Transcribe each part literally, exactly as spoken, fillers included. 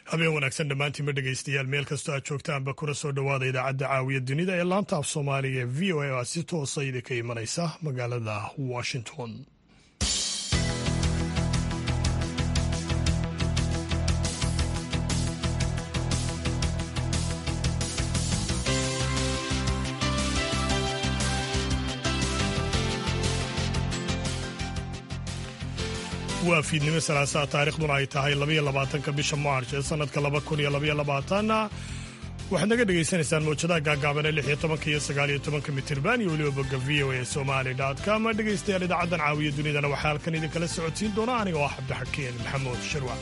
habeen wanaagsan dhammaantiinba dhegaystayaal meel kastoo aad joogtaanba kuna soo dhowaada idaacadda caawiya dunida ee laanta af soomaaliga ee v o a oo aad si toosa idinka imanaysa magaalada washington. waa fiidnimo salaasaa taariikhduna ay tahay labaiyo labaatanka bisha maarch ee sanadka laba kun iyo labaiyo labaatanna waxaad naga dhegaysanaysaan mawjadaha gaagaaban ee lix iyo tobanka iyo sagaal iyo tobanka mitirban iyo weliba bogga v o a somali dot com dhegaystayaal idaacaddan caawiya dunidana waxaa halkan idinkala socodsiin doona aniga oo ah cabdixakiin maxamuud shirwa.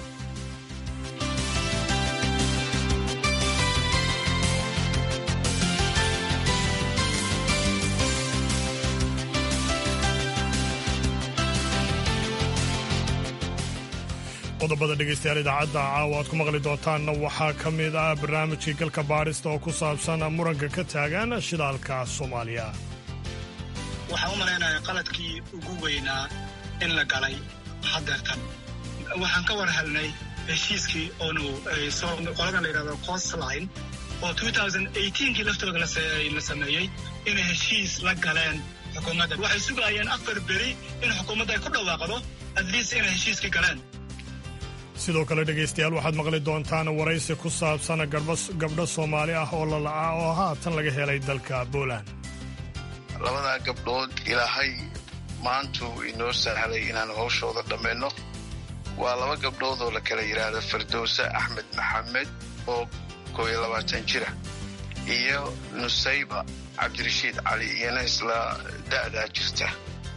qodobada dhegaystayaal idaacadda caawa aad ku maqli doontaanna waxaa ka mid ah barnaamijkii galka baadhista oo ku saabsan muranka ka taagan shidaalka soomaaliya. waxaan u malaynayaa qaladkii ugu weynaa in la galay hadeertan waxaan ka war helnay heshiiskii oonu qoladan la yidhahdo coastline oo kii laftooda la sameeyey inay heshiis la galeen xukuumadda. waxay sugayeen afar beri in xukuumadda ay ku dhawaaqdo at least inay heshiiskii galeen. sidoo kale dhegaystayaal waxaad maqli doontaan waraysi ku saabsan gabdho soomaali ah oo lala'aa oo haatan laga helay dalka Poland. labadaa gabdhood ilaahay maantuu inoo sahlay inaan hawshooda dhammayno. waa laba gabdhood oo la kala yidhaahdo Firdowsa Axmed Maxamed oo koob iyo labaatan jira iyo Nusayba Cabdirashiid Cali iyana isla da'daa jirta.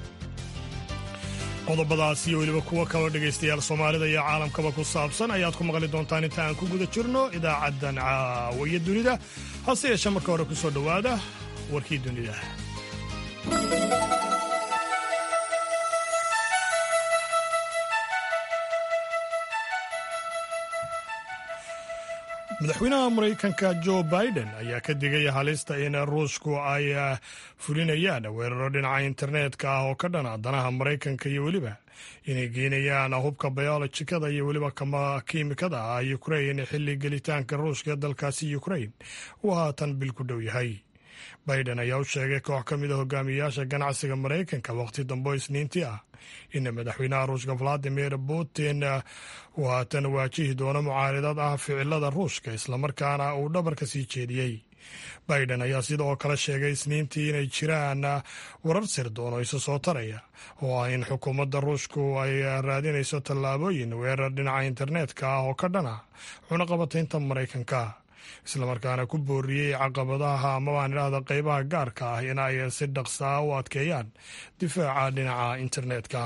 qodobadaas iyo weliba kuwo kaloo dhegaystayaal soomaalida iyo caalamkaba ku saabsan ayaad ku maqli doontaan inta aan ku guda jirno idaacaddan caawiya dunida. hase yeeshee marka hore ku soo dhowaada warkii dunida. madaxweynaha maraykanka joe biden ayaa ka digaya halista in ruushku ay fulinayaan weeraro dhinaca internetka ah oo ka dhana danaha maraykanka iyo weliba inay geynayaan hubka bayolojikada iyo weliba kiimikada ah ukrain xilli gelitaanka ruushka ee dalkaasi ukrain uu haatan bil ku dhow yahay. biden ayaa u sheegay koox ka mid a hogaamiyayaasha ganacsiga maraykanka wakhti dambo isniintii ah in madaxweynaha ruushka valadimir putin uu haatan waajihi doono mucaaridad ah ficilada ruushka islamarkaana uu dhabarka sii jeediyey. biden ayaa sidoo kale sheegay isniintii inay jiraan warar sirdoon oo isa soo taraya oo ah in xukuumadda ruushku ay raadinayso tallaabooyin weerar dhinaca internetka ah oo ka dhana cunaqabataynta maraykanka, islamarkaana ku booriyey caqabadaha amabaan idhaahda qaybaha gaarka ah in ay si dhaqsaa u adkeeyaan difaaca dhinaca internetka.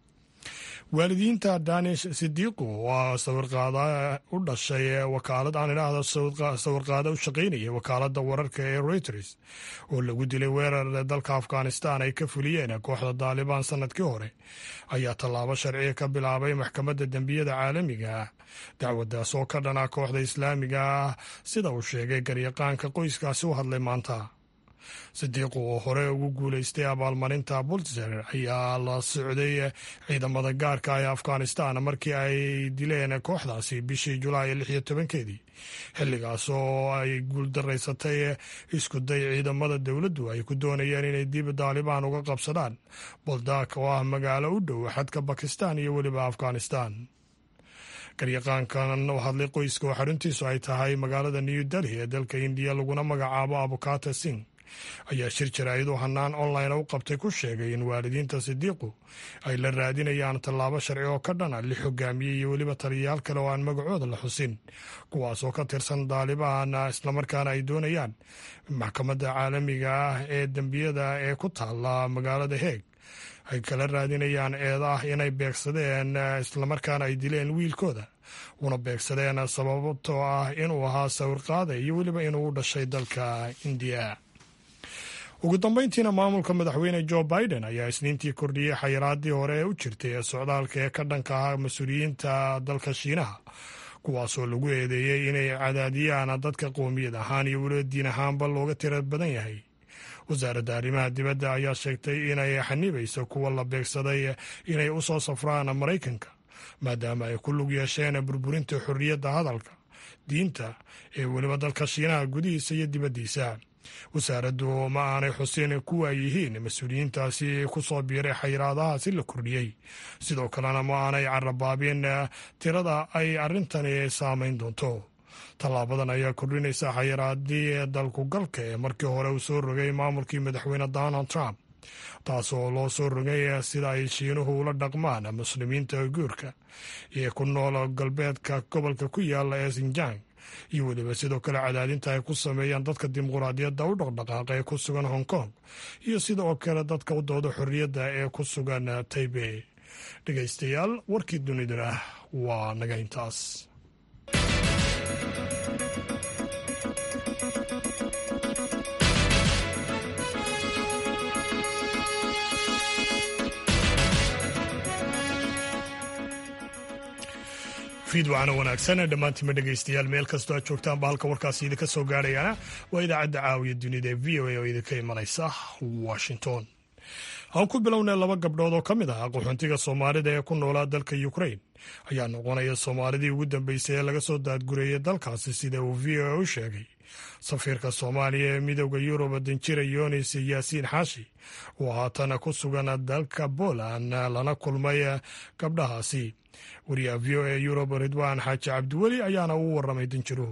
waalidiinta danish sidiiqu waa sawirqaada u dhashay wakaalad aan idhaahda sawirqaada u shaqaynaya wakaaladda wararka ee Reuters oo lagu dilay weerar dalka Afghanistan ay ka fuliyeen kooxda Taliban sanadkii hore ayaa tallaabo sharci ka bilaabay maxkamadda dembiyada caalamiga ah. dacwadaas oo ka dhana kooxda islaamiga ah sida uu sheegay garyaqaanka qoyskaasi u hadlay maanta. sidiiqu oo hore ugu guulaystay abaalmarinta Pulitzer ayaa la socday ciidamada gaarka ee Afghanistan markii ay dileen kooxdaasi bishii Julaay lix iyo tobankeedii, xilligaas oo ay guuldaraysatay isku day ciidamada dowladdu ay ku doonayeen inay dib Taliban uga qabsadaan Boldak oo ah magaalo u dhow xadka Bakistan iyo weliba Afghanistan. garyaqaankan u hadlay qoyska oo xaruntiisu ay tahay magaalada New Delhi ee dalka Indiya laguna magacaabo Abukata Singh ayaa shir jaraa'id oo hanaan online u qabtay ku sheegay in waalidiinta sidiiqu ay la raadinayaan tallaabo sharci oo ka dhana lix hogaamiye iyo weliba taliyayaal kale oo aan magacooda la xusin, kuwaas oo ka tirsan Taliban islamarkaana ay doonayaan maxkamadda caalamiga ah ee dembiyada ee ku taalla magaalada Hague ay kala raadinayaan eeda ah inay beegsadeen islamarkaana ay dileen wiilkooda una beegsadeen sababtoo ah inuu ahaa sawirqaada iyo weliba inuu u dhashay dalka Indiya. ugu dambayntiina maamulka madaxweyne joe biden ayaa isniintii kordhiyey xayiraadii hore ee u jirtay ee socdaalka ee ka dhanka ah mas-uuliyiinta dalka shiinaha, kuwaasoo lagu eedeeyey inay cadaadiyaan dadka qowmiyad ahaan iyo weliba diin ahaanba looga tira badan yahay. wasaaradda arrimaha dibadda ayaa sheegtay inay xanibayso kuwa la beegsaday inay u soo safraan Maraykanka maadaama ay ku lug yeesheen burburinta xorriyadda hadalka diinta ee weliba dalka shiinaha gudihiisa iyo dibaddiisa. wasaaraddu ma aanay xusin kuwa ay yihiin mas-uuliyiintaasi ku soo biiray xayiraadahaasi la kordhiyey, sidoo kalena ma aanay carabaabin tirada ay arrintani saamayn doonto. tallaabadan ayaa kordhinaysa xayiraadii dalku galka ee markii hore uu soo rogay maamulkii madaxweyne Donald Trump, taasoo loo soo rogay sida ay shiinuhu ula dhaqmaan muslimiinta guurka ee ku nool galbeedka gobolka ku yaala ee Xinjiang, iyo weliba sidoo kale cadaadinta ay ku sameeyaan dadka dimuqraadiyadda u dhaqdhaqaaqa ee ku sugan Hong Kong iyo sidoo kale dadka u dooda xorriyadda ee ku sugan Taipei. dhegaystayaal, warkii dunidana waa naga intaas. fiid wacana wanaagsan dhammaantiinma dhegaystayaal, meel kastoo aad joogtaanba halka warkaasi idinka soo gaarayana waa idaacadda caawiya dunida ee v o a oo idinka imanaysa Washington. aan ku bilownay laba gabdhood oo ka mid ah qaxoontiga Soomaalida ee ku noolaa dalka Ukraine ayaa noqonaya Soomaalidii ugu dambeysay ee laga soo daadgureeyay dalkaasi, sida uu v o a u sheegay safiirka Soomaaliya ee midowda Yurub Danjira Yonis Yaasiin Xaashi oo haatan ku sugan dalka Poland lana kulmay gabdhahaasi. wariyaha v o a Yurub Ridwaan Xaaji Cabdiweli ayaana u waramay Danjiruhu.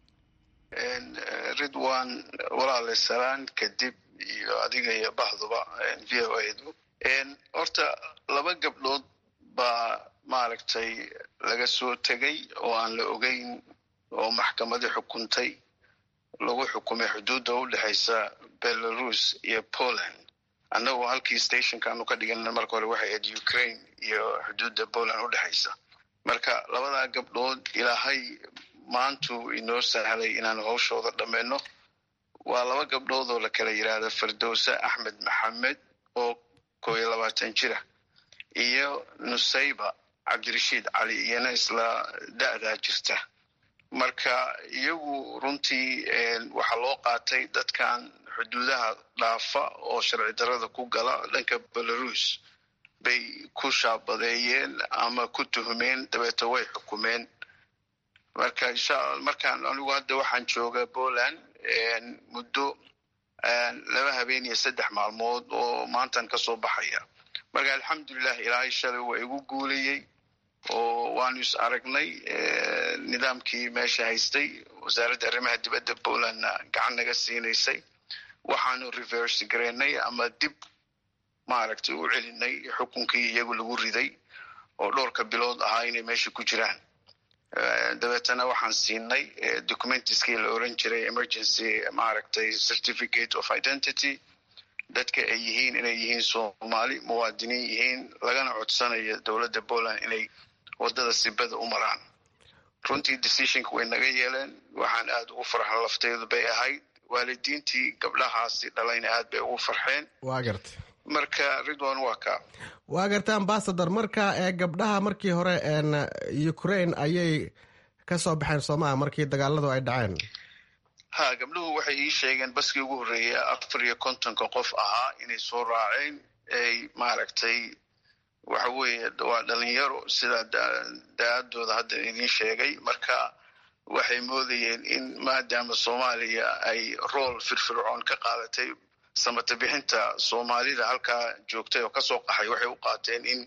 Ridwaan walaale salaan kadib iyo adiga iyo bahduba v o a-du horta laba gabdhood baa maaragtay laga soo tegay oo aan la ogeyn oo maxkamadii xukuntay lagu xukumay xuduudda u dhexaysa Belarus iyo Poland. annagu halkii stationkaanu ka dhigan marka hore waxay ahayd Ukraine iyo xuduudda Poland u dhexaysa. marka labadaa gabdhood ilaahay maantu inoo sahlay inaan hawshooda dhammayno. waa laba gabdhood oo la kala yiraahdo Firdowsa Axmed Maxamed oo koob iyo labaatan jira iyo Nusayba Cabdirashiid Cali iyana isla da'daa jirta. marka iyagu runtii waxaa loo qaatay dadkan xuduudaha dhaafa oo sharci darrada ku gala dhanka Belarus bay ku shaabadeeyeen ama ku tuhumeen, dabeeta way xukumeen. marka markaan anigu hadda waxaan joogaa Poland muddo laba habeen iyo saddex maalmood oo maantan ka soo baxaya. marka alxamdulilah ilaahay shalay waa igu guulayey oo waanu is aragnay. nidaamkii meesha haystay wasaaradda arrimaha dibadda Polandna gacan naga siinaysay. waxaanu reverse gareynay ama dib maaragtay u celinay xukunkii iyagu lagu riday oo dhowrka bilood ahaa inay meesha ku jiraan. dabeetana waxaan siinay documentieskii la oran jiray emergency maaragtay certificate of identity, dadka ay yihiin inay yihiin Soomaali muwaadiniin yihiin, lagana codsanayo dowladda Poland inay wadada sibada u maraan. runtii decisionka way naga yeeleen. waxaan aad ugu farxan lafteedu bay ahayd. waalidiintii gabdhahaasi dhalayna aad bay ugu farxeen. waa gartay. marka Ridwan waa ka waa gartay ambassador. marka ee gabdhaha markii hore een Ukraine ayay ka soo baxeen Soomaaliya markii dagaaladu ay dhaceen. ha gabdhuhu waxay ii sheegeen baskii ugu horreeyay afar iyo kontonka qof ahaa inay soo raaceen. ay maaragtay waxa weeye waa dhalinyaro sida da-adooda hadda idiin sheegay. marka waxay moodayeen in maadaama Soomaaliya ay rool firfircoon ka qaadatay samata bixinta Soomaalida halkaa joogtay oo kasoo qaxay, waxay u qaateen in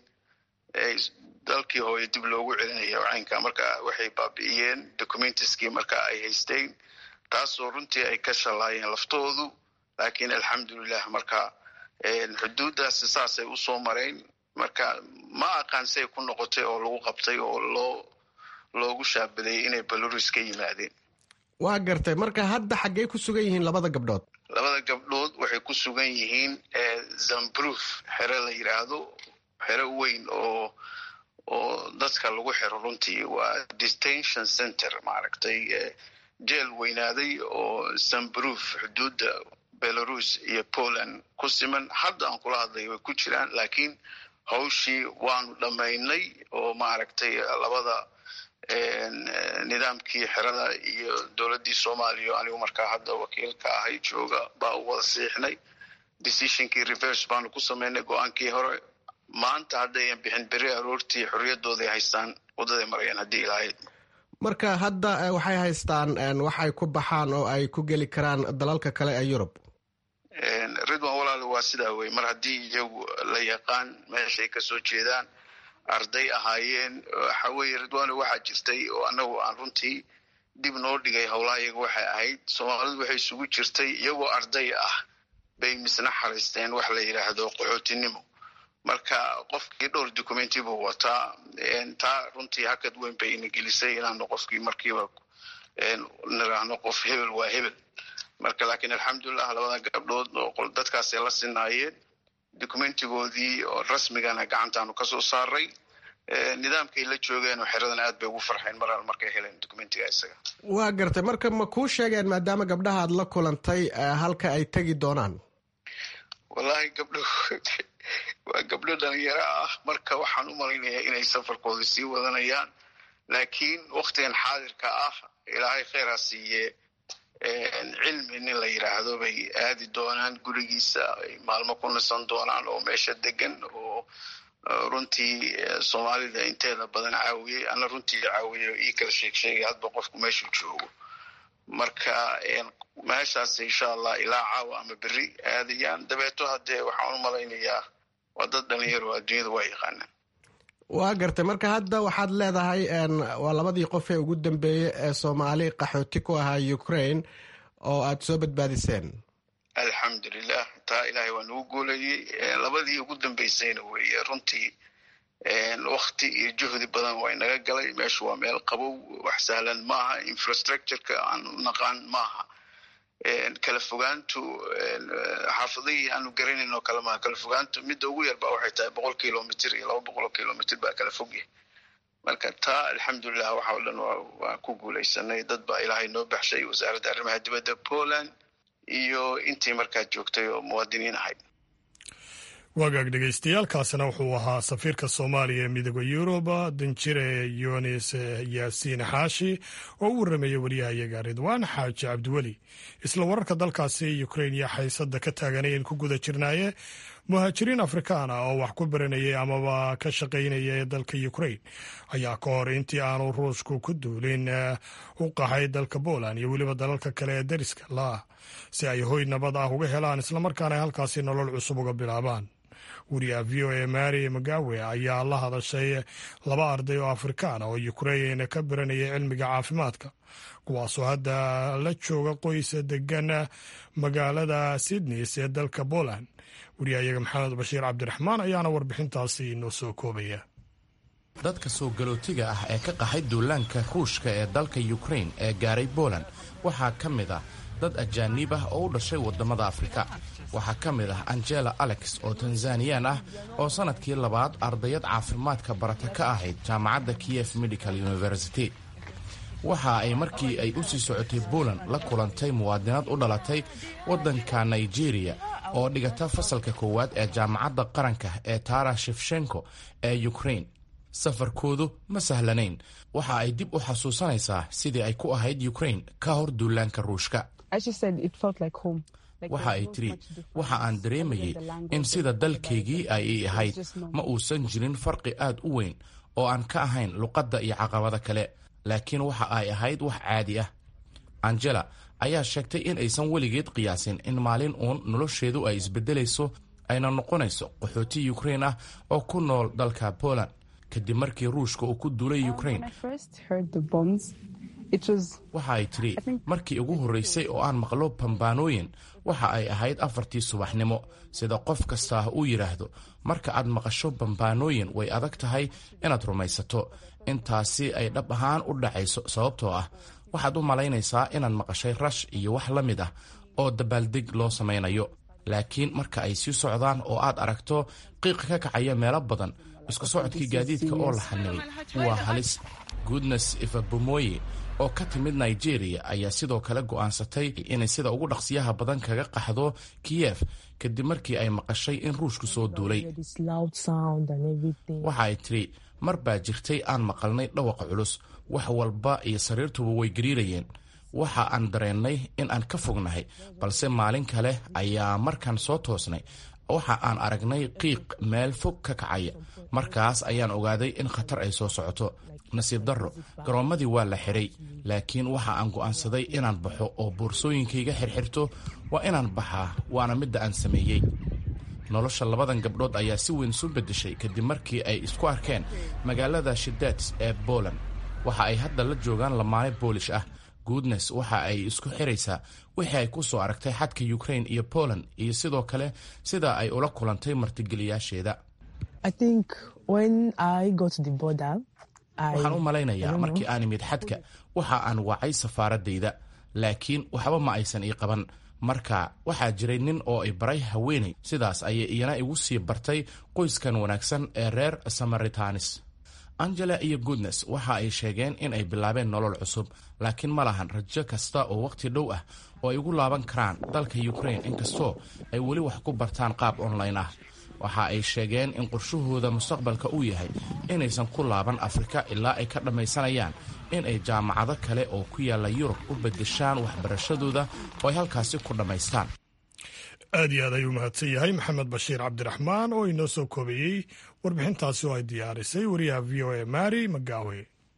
dalkii hooyo dib loogu celinayo caynka. marka waxay baabi'iyeen documentieskii marka ay haysteen, taasoo runtii ay ka shalaayeen laftoodu. laakiin alxamdulilah marka xuduuddaasi saasay u soo mareen. marka ma aqaan say ku noqotay oo lagu qabtay oo loo loogu shaabadeeyey inay Belarus ka yimaadeen. waa gartay. marka hadda xaggee ku sugan yihiin labada gabdhood? labada gabdhood waxay ku sugan yihiin Zambruf, xero la yiraahdo, xero weyn oo oo dadka lagu xiro. runtii waa detention center maaragtay jeel weynaaday oo Zambruf xuduudda Belarus iyo Poland ku siman. hadda aan kula hadlay way ku jiraan, laakiin hawshii waanu dhammaynay oo maaragtay labada nidaamkii xerada iyo dowladdii Soomaaliya anigu markaa hadda wakiilka ahay jooga baa u wada siixnay. decisionkii reverse baanu ku samaynay go-aankii hore. maanta haddayan bixin beri aroortii xorriyadooday haystaan wadaday marayaan haddii ilaahay. marka hadda waxay haystaan waxay ku baxaan oo ay ku geli karaan dalalka kale ee Yurub. Ridwan walaal waa sidaa wey, mar haddii iyagu la yaqaan meeshay ka soo jeedaan, arday ahaayeen, waxa weeye Ridwan waxaa jirtay oo anagu aan runtii dib noo dhigay howlaha iyagu waxay ahayd Soomaalidu waxay isugu jirtay iyagoo arday ah bay misna xariisteen wax la yiraahdo qaxootinimo. marka qofkii dhowr documenti buu wataa, taa runtii hakad weyn bay ina gelisay inaanu qofkii markiiba niraahno qof hebel waa hebel. marka laakiin alxamdulillah labada gabdhood oo dadkaasi la sinaayeen documentigoodii oo rasmigana gacantaanu ka soo saaray, nidaamkay la joogeen oo xeradan aad bay ugu farxeen maral markay heleen documentiga isaga. waa gartay, marka ma kuu sheegeen maadaama gabdhaha aad la kulantay halka ay tegi doonaan? wallahi gabdho waa gabdho dhalinyaro ah, marka waxaan u malaynayaa inay safarkooda sii wadanayaan, laakiin waqtigan xaadirka ah ilaahay khayr ha siiye cilmi nin la yiraahdo bay aadi doonaan gurigiisa, ay maalmo ku nasan doonaan oo meesha degan, oo runtii Soomaalida inteeda badan caawiyey, ana runtii caawiyo ii kala sheeg sheegay hadba qofku meeshuu joogo. marka meeshaas insha allah ilaa caawa ama beri aadayaan, dabeeto haddee waxaan u malaynayaa waa dad dhalinyaro adduunyada waa yaqaanaan. waa gartay, marka hadda waxaad leedahay waa labadii qof ee ugu dambeeyey ee Soomaali qaxooti ku ahaa Ukraine oo aad soo badbaadiseen. alxamdulilah, taa ilaahay waa nagu guuleeyey. labadii ugu dambeysayna weeye runtii waqti iyo juhdi badan waa inaga galay. meeshu waa meel qabow, wax sahlan maaha, infrastructureka aan naqaan maaha, kala fogaantu xaafadihii aanu garanayn oo kale maaha. kala fogaantu midda ugu yar baa waxay tahay boqol kilomitr iyo laba boqol kilomitr baa kala fogyahay. marka taa alxamdulilah waxa oo dhan waa ku guulaysanay. dad baa ilaahay noo baxshay, wasaaradda arrimaha dibadda Poland iyo intii markaa joogtay oo muwaadiniin ahayd. wagaag dhegeystayaaalkaasina wuxuu ahaa safiirka Soomaaliya ee midowga Yurub danjire Yunis Yaasiin Xaashi oo u warramaya wariyahayaga Ridwaan Xaaji Cabdiweli. isla wararka dalkaasi Ukraine iyo xaysada ka taaganayeen ku guda jirnaaye muhaajiriin Afrikaana oo wax ku baranayay amaba ka shaqaynaya dalka Ukraine ayaa ka hor intii aanu Ruushku ku duulin u qaxay dalka Poland iyo weliba dalalka kale ee dariska la si ay hoy nabad ah uga helaan islamarkaana halkaasi nolol cusub uga bilaabaan. wariyaha V O A Mary Magawe ayaa la hadashay laba arday oo Afrikaan oo Ukraine ka baranaya cilmiga caafimaadka, kuwaasoo hadda la jooga qoys degan magaalada Sydney ee dalka Poland. wariyahayaga Maxamed Bashiir Cabdiraxmaan ayaana warbixintaasi inoo soo koobaya. dadka soo galootiga ah ee ka qaxay duulaanka Ruushka ee dalka Ukraine ee gaaray Poland waxaa ka mid ah dad ajaanib ah oo u dhashay wadamada Afrika. waxaa ka mid ah Angela Alex oo Tanzanian ah oo sanadkii labaad ardayad caafimaadka barata ka ahayd jaamacadda Kiev Medical University. waxa ay markii ay u sii socotay Poland la kulantay muwaadinad u dhalatay waddanka Nigeria oo dhigata fasalka koowaad ee jaamacadda qaranka ee Taras Shevchenko ee Ukraine. safarkoodu ma sahlanayn, waxa ay dib u xasuusanaysaa sidii ay ku ahayd Ukraine ka hor duulaanka Ruushka. waxa ay tiri, waxa aan dareemayay in sida dalkaygii ay ahayd ma uusan jirin farqi aad u weyn oo aan ka ahayn luqadda iyo caqabada kale, laakiin waxa ay ahayd wax caadi ah. Angela ayaa sheegtay in aysan weligeed qiyaasin in maalin uun nolosheedu ay isbedelayso, ayna noqonayso qaxooti Ukraine ah oo ku nool dalka Poland kadib markii Ruushka uu ku duulay Ukraine. waxa ay tiri, markii ugu horreysay oo aan maqlo bambaanooyin waxa ay ahayd afartii subaxnimo. sida qof kasta uu yidhaahdo, marka aad maqasho bambaanooyin way adag tahay inaad rumaysato intaasi ay dhab ahaan u dhacayso, sababtoo ah waxaad u malaynaysaa inaad maqashay rash iyo wax la mid ah oo dabaaldeg loo samaynayo. laakiin marka ay sii socdaan oo aad aragto qiiqa ka kacaya meelo badan, isku socodkii gaadiidka oo la xanibay waa halis. Goodness Ifabumoye oo ka timid Nigeria ayaa sidoo kale go'aansatay inay sida ugu dhaqsiyaha badan kaga qaxdo Kiev kadib markii ay maqashay in Ruushku soo duulay. waxa ay tiri, mar baa jirtay aan maqalnay dhawaqa culus, wax walba iyo sariirtuba way gariirayeen. waxa aan dareennay in aan ka fognahay, balse maalin kale ayaa markaan soo toosnay waxa aan aragnay qiiq meel fog ka kacaya. markaas ayaan ogaaday in khatar ay soo socoto. nasiib darro, garoommadii waa la xiray, laakiin waxa aan go'aansaday inaan baxo oo boorsooyinkayga xirxirto. waa inaan baxaa, waana midda aan sameeyey. nolosha labadan gabdhood ayaa si weyn isu beddeshay kadib markii ay isku arkeen magaalada Shidets ee Poland. waxa ay hadda la joogaan lamaane Boolish ah. Goodness waxa ay isku xiraysaa wixii ay ku soo aragtay xadka Ukraine iyo Poland, iyo sidoo kale sida ay ula kulantay martigeliyaasheeda. waxaan u malaynayaa markii aan imid xadka waxa aan wacay safaaradayda, laakiin waxba ma aysan ii qaban. marka waxaa jiray nin oo ay baray haweenay, sidaas ayay iyana igu sii bartay qoyskan wanaagsan ee reer Samaritanis. Angela iyo Goodness waxa ay sheegeen in ay bilaabeen nolol cusub, laakiin ma lahan rajo kasta oo waqti dhow ah oo ay ugu laaban karaan dalka Ukraine, inkastoo ay weli wax ku bartaan qaab online ah. waxa ay sheegeen in qorshahooda mustaqbalka uu yahay inaysan ku laaban Afrika ilaa ay ka dhammaysanayaan in ay jaamacado kale oo ku yaala Yurub u beddeshaan waxbarashadooda oo ay halkaasi ku dhammaystaan. aad iyo aad ayuu mahadsan yahay Maxamed Bashiir Cabdiraxmaan oo inoo soo koobayey warbixintaasi oo ay diyaarisay wariyaha V O A Mary Magawe.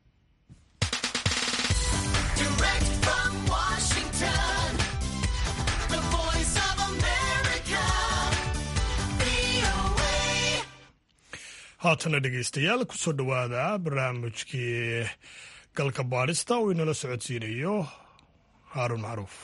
haatana dhegaystayaal ku soo dhowaada barnaamijkii galka baadhista oo inala socodsiinayo Haaruun Macruuf.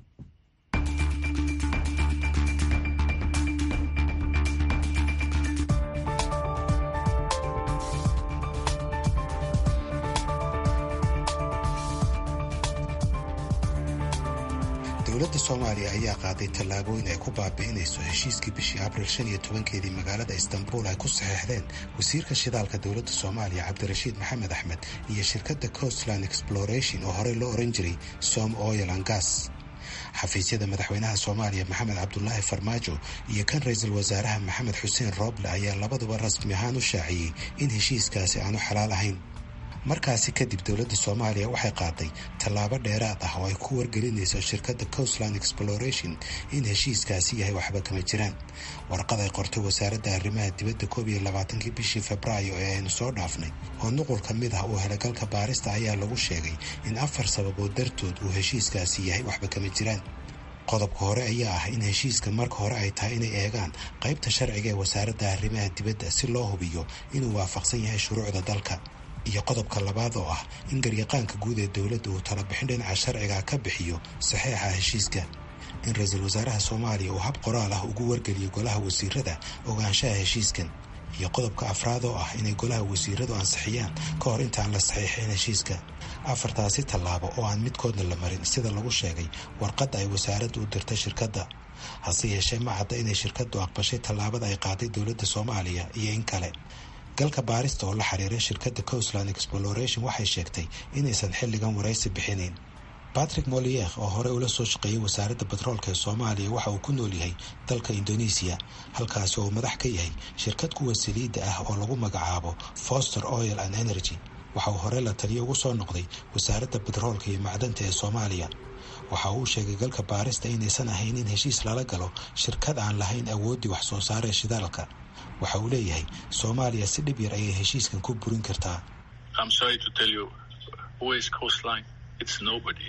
dowladda Soomaaliya ayaa qaaday tallaabooyin ay ku baabi'inayso heshiiskii bishii Abriil shan iyo tobankeedii magaalada Istanbul ay ku saxeexdeen wasiirka shidaalka dowladda Soomaaliya Cabdirashiid Maxamed Axmed iyo shirkadda Coastline Exploration oo horey loo oran jiray Som Oil and Gas. xafiisyada madaxweynaha Soomaaliya Maxamed Cabdullaahi Farmaajo iyo kan ra'iisul wasaaraha Maxamed Xuseen Rooble ayaa labaduba rasmi ahaan u shaaciyey in heshiiskaasi aanu xalaal ahayn. markaasi kadib dowladda Soomaaliya waxay qaaday tallaabo dheeraad ah oo ay ku wargelinayso shirkadda Coastline Exploration in heshiiskaasi yahay waxba kama jiraan. warqad ay qortay wasaaradda arrimaha dibadda koob iyo labaatankii bishii Febraayo ee aynu soo dhaafnay oo nuqul ka mid ah uu helagalka baarista ayaa lagu sheegay in afar sababood dartood uu heshiiskaasi yahay waxba kama jiraan. qodobka hore ayaa ah in heshiiska marka hore ay tahay inay eegaan qaybta sharciga ee wasaaradda arrimaha dibadda si loo hubiyo inuu waafaqsan yahay shuruucda dalka. iyo qodobka labaad oo ah in garyaqaanka guud ee dowladda uu talabixin dhinaca sharciga ka bixiyo saxeexa heshiiska. in ra'iisul wasaaraha Soomaaliya uu hab qoraal ah ugu wargeliyo golaha wasiirada ogaanshaha heshiiskan. iyo qodobka afraad oo ah inay golaha wasiiradu ansixiyaan ka hor intaan la saxiixin heshiiska. afartaasi tallaabo oo aan midkoodna la marin sida lagu sheegay warqadda ay wasaaraddu u dirtay shirkadda. hase yeeshee ma cadda inay shirkaddu aqbashay tallaabada ay qaaday dowladda Soomaaliya iyo in kale. galka baarista oo la xiriiray shirkadda Coastline Exploration waxay sheegtay inaysan xilligan waraysi bixinayn. Patrick Molier oo hore ula soo shaqeeyay wasaaradda batroolka ee Soomaaliya waxa uu ku nool yahay dalka Indonesia, halkaas oo madax ka yahay shirkad kuwa saliidda ah oo lagu magacaabo Foster Oil and Energy. waxa uu hore la taliyo ugu soo noqday wasaaradda batroolka iyo macdanta ee Soomaaliya. waxa uu sheegay galka baarista inaysan ahayn in heshiis lala galo shirkad aan lahayn awoodii wax soo saar ee shidaalka. waxa uu leeyahay Soomaaliya si dhib yar ayay heshiiskan ku burin kartaa. I'm sorry to tell you, who is Coastline? It's nobody.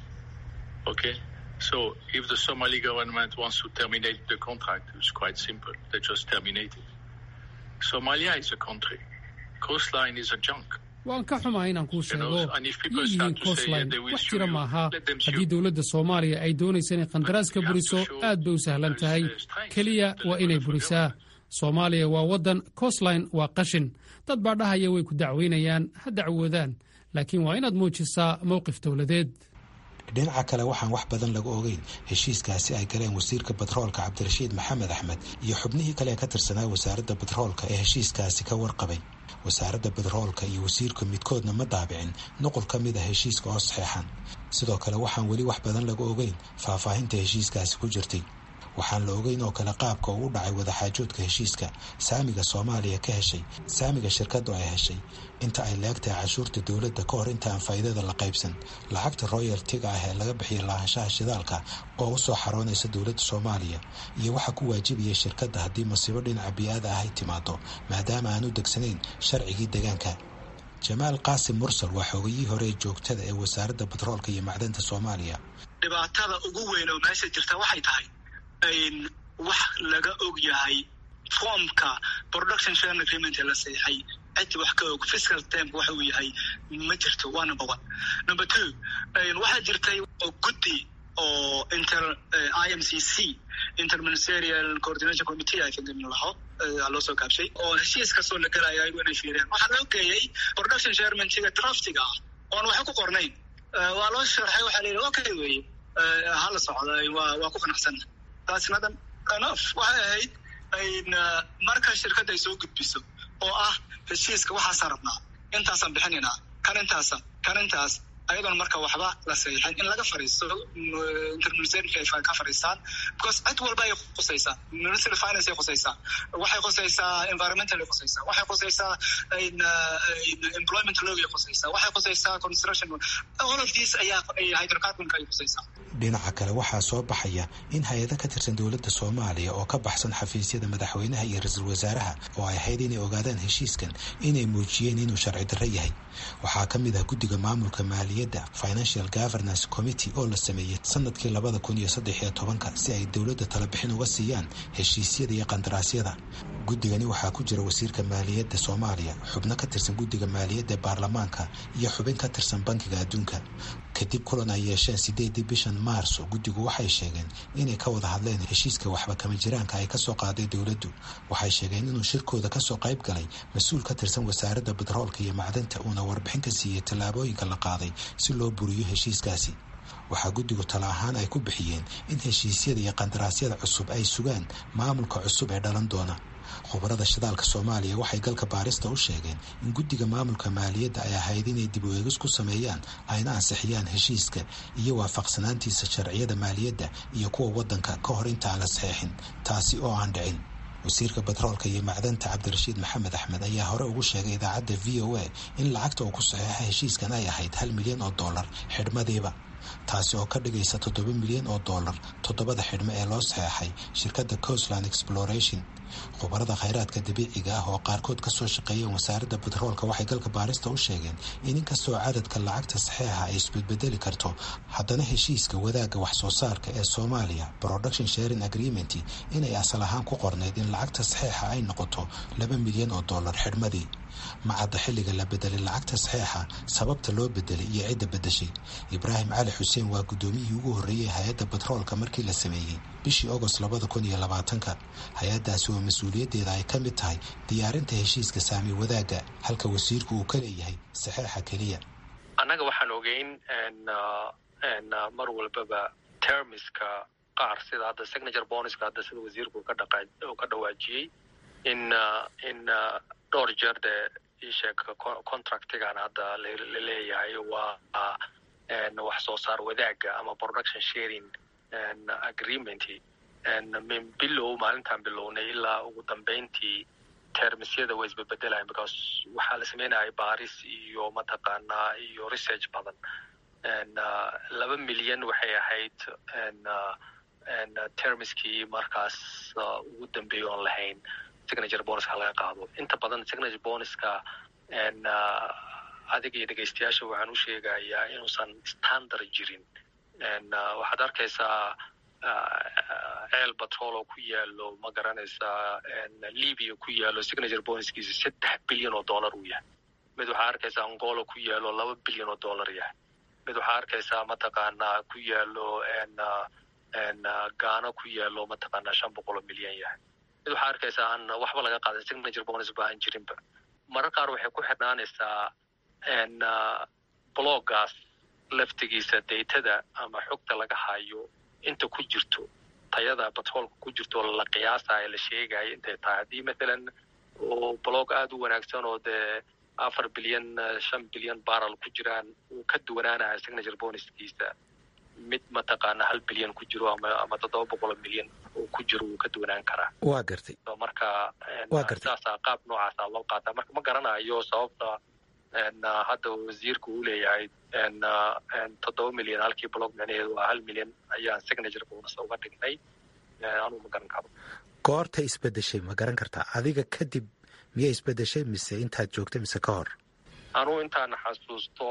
Okay? So if the Somali government wants to terminate the contract, it's quite simple. They just terminate it. Somalia is a country. Coastline is a junk. waan ka xumaa inaan kuu sheego yihiin Coastline wax jira maaha. haddii dowladda Soomaaliya ay doonaysa inay qandaraaska buriso aad bay u sahlan tahay, keliya waa inay burisaa. Soomaaliya waa waddan, Coastline waa qashin. dad baa dhahaya way ku dacweynayaan, ha dacwoodaan, laakiin waa inaad muujisaa mowqif dowladeed. dhinaca kale waxaan wax badan laga ogeyn heshiiskaasi ay galeen wasiirka batroolka Cabdirashiid Maxamed Axmed iyo xubnihii kale ee ka tirsanaa wasaaradda batroolka ee heshiiskaasi ka warqabay. wasaaradda batroolka iyo wasiirku midkoodna ma daabicin nuqul ka mid ah heshiiska oo saxeexan. sidoo kale waxaan weli wax badan laga ogeyn faahfaahinta heshiiskaasi ku jirtay. waxaan la ogeyn oo kale qaabka uu u dhacay wadaxaajoodka heshiiska, saamiga soomaaliya ka heshay, saamiga shirkaddu ay heshay, inta ay leegtahay cashuurta dowladda ka hor inta aan faa'iidada la qaybsan, lacagta royaltiga ah ee laga bixiya lahaanshaha shidaalka oo u soo xaroonaysa dowladda soomaaliya, iyo waxa ku waajibaya shirkadda haddii masiibo dhinaca bii'ada ah ay timaado maadaama aan u degsanayn sharcigii deegaanka. jamaal qaasim mursal waa xoogayihii hore ee joogtada ee wasaaradda batroolka iyo macdanta soomaaliya. dhibaatada ugu weyn oo meesha jirta waxay tahay in wax laga og yahay foomka production sharing agreement la saxay cid wax ka og fiscal term waxa uu yahay ma jirto. waa number one. number two, waxaa jirtay guddi oo inter I M C C interministerial coordination committee ay kadib laho loo soo kaabshay oo heshiis ka soo la galaya ay inay fiiriyaan. waxaa loo geeyay production sharing-ga draftiga ah oon waxa ku qornayn. waa loo sharxay, waxaa la yidhi okay wey hala socda, waa waa ku qanacsan. That's not enough. waxay ahayd in marka shirkadda ay soo gudbiso oo ah heshiiska waxaasaan rabnaa, intaasaan bixinaynaa, kan intaasa kan intaas, ayadoon marka waxba la saxiixin in laga fariisto interministerialka ay ka fariistaan, because cid walba ay khusaysaa. Ministry finance ay khusaysaa, waxay khusaysaa environmental ay khusaysaa, waxay khusaysaa employment law ay khusaysaa, waxay khusaysaa construction, all of these ayaa hydrocarbonka ay khusaysaa. dhinaca kale waxaa soo baxaya in hay-ado ka tirsan dowladda soomaaliya oo ka baxsan xafiisyada madaxweynaha iyo ra-iisul wasaaraha oo ay ahayd inay ogaadaan heshiiskan inay muujiyeen inuu sharci darro yahay. waxaa ka mid ah guddiga maamulka maaliyadda Financial Governance Committee oo la sameeyey sanadkii labada kun iyo saddex iyo tobanka si ay dowladda talabixin uga siiyaan heshiisyada iyo qandaraasyada. guddigani waxaa ku jira wasiirka maaliyadda soomaaliya, xubno ka tirsan guddiga maaliyadda baarlamaanka iyo xubin ka tirsan bankiga adduunka. kadib kulan ay yeesheen sideedii bishan maarso, guddigu waxay sheegeen inay ka wada hadleen heshiiska waxba kama jiraanka ay kasoo qaaday dowladdu. waxay sheegeen inuu shirkooda kasoo qayb galay mas-uul ka tirsan wasaaradda batroolka iyo macdanta uuna warbixin ka siiyey tallaabooyinka la qaaday si loo buriyo heshiiskaasi. waxaa guddigu tala ahaan ay ku bixiyeen in heshiisyada iyo qandaraasyada cusub ay sugaan maamulka cusub ee dhalan doona. khubarada shidaalka soomaaliya waxay galka baarista u sheegeen in guddiga maamulka maaliyadda ay ahayd inay dib u eegis ku sameeyaan ayna ansixiyaan heshiiska iyo waafaqsanaantiisa sharciyada maaliyadda iyo kuwa waddanka ka hor inta aan la saxeexin, taasi oo aan dhicin. wasiirka batroolka iyo macdanta cabdirashiid maxamed axmed ayaa hore ugu sheegay idaacadda v o a in lacagta uu ku saxeexa heshiiskan ay ahayd hal milyan oo dollar xidhmadiiba, taasi oo ka dhigaysa toddoba milyan oo dollar toddobada xidhmo ee loo saxeexay shirkadda Coastline Exploration. khubarada khayraadka dabiiciga ah oo qaarkood ka soo shaqeeyeen wasaaradda batroolka waxay galka baarista u sheegeen in inkastoo cadadka lacagta saxeexa ay isbedbedeli karto, haddana heshiiska wadaagga wax soo saarka ee Soomaaliya Production Sharing Agreement inay asal ahaan ku qorneyd in lacagta saxeexa ay noqoto laba milyan oo dollar xidhmadii. macadda xilliga la bedelay lacagta saxeexa, sababta loo bedelay iyo cidda bedeshay. ibraahim cali xuseen waa guddoomiyihii ugu horreeyey hay-adda batroolka markii la sameeyey bishii agost labada kun iyo labaatanka. hay-addaasi oo mas-uuliyaddeeda ay ka mid tahay diyaarinta heshiiska saami wadaagga, halka wasiirku uu ka leeyahay saxeexa keliya. annaga waxaan ogeyn mar walbaba termiska qaar sida hadda signature bonuska hadda sida wasiirku ka dhaqa uu ka dhawaajiyey in in dhowr jeer dee isheeg contractigan hadda la leeyahay waa wax soo saar wadaagga ama production sharing agreement min bilow maalintaan bilownay ilaa ugu dambeyntii termisyada way isbebedelayan because waxaa la sameynaya baaris iyo mataqaanaa iyo research badan. laba milyan waxay ahayd termiskii markaas ugu dambeeya oon lahayn signature bonuska laga qaado. inta badan signature bonuska adiga iyo dhegeystayaasha waxaan u sheegayaa inuusan standard jirin. waxaad arkaysaa ceel batrol oo ku yaalo ma garanaysaa libya ku yaalo signature bonuskiisa saddex bilyan oo dollar uu yahay. mid waxaa arkaysaa angola ku yaalo laba bilyan oo dollar yahay. mid waxaa arkaysaa mataqaanaa ku yaalo gaana ku yaalo mataqaanaa shan boqol oo milyan yahay. mid waxaa arkaysaa aan waxba laga qaadan signature bonus ba aan jirinba. marar qaar waxay ku xidhnaanaysaa bloggaas laftigiisa datada ama xogta laga hayo inta ku jirto, tayada batroolka ku jirto la qiyaasayo la sheegayo intay tahay. haddii mathalan oo blog aada u wanaagsan oo dee afar bilyan shan bilyan barrel ku jiraan uu ka duwanaanayo signature bonuskiisa mid mataqaana hal bilyan ku jiro ama ama toddoba boqol milyan uu ku jiro wuu ka duwanaan karaa. waa gartay so marka waa gartay saasaa qaab noocaasa loo qaataa marka ma garanayo sababta hadda wasiirku uu leeyahay toddoba milyan halkii block micnaheedu waa hal milyan ayaan signature bonus uga dhignay anuu ma garan karo. goorta isbedeshay ma garan kartaa adiga kadib miyay isbedeshay mise intaad joogtay mise ka hor? anuu intaan xasuusto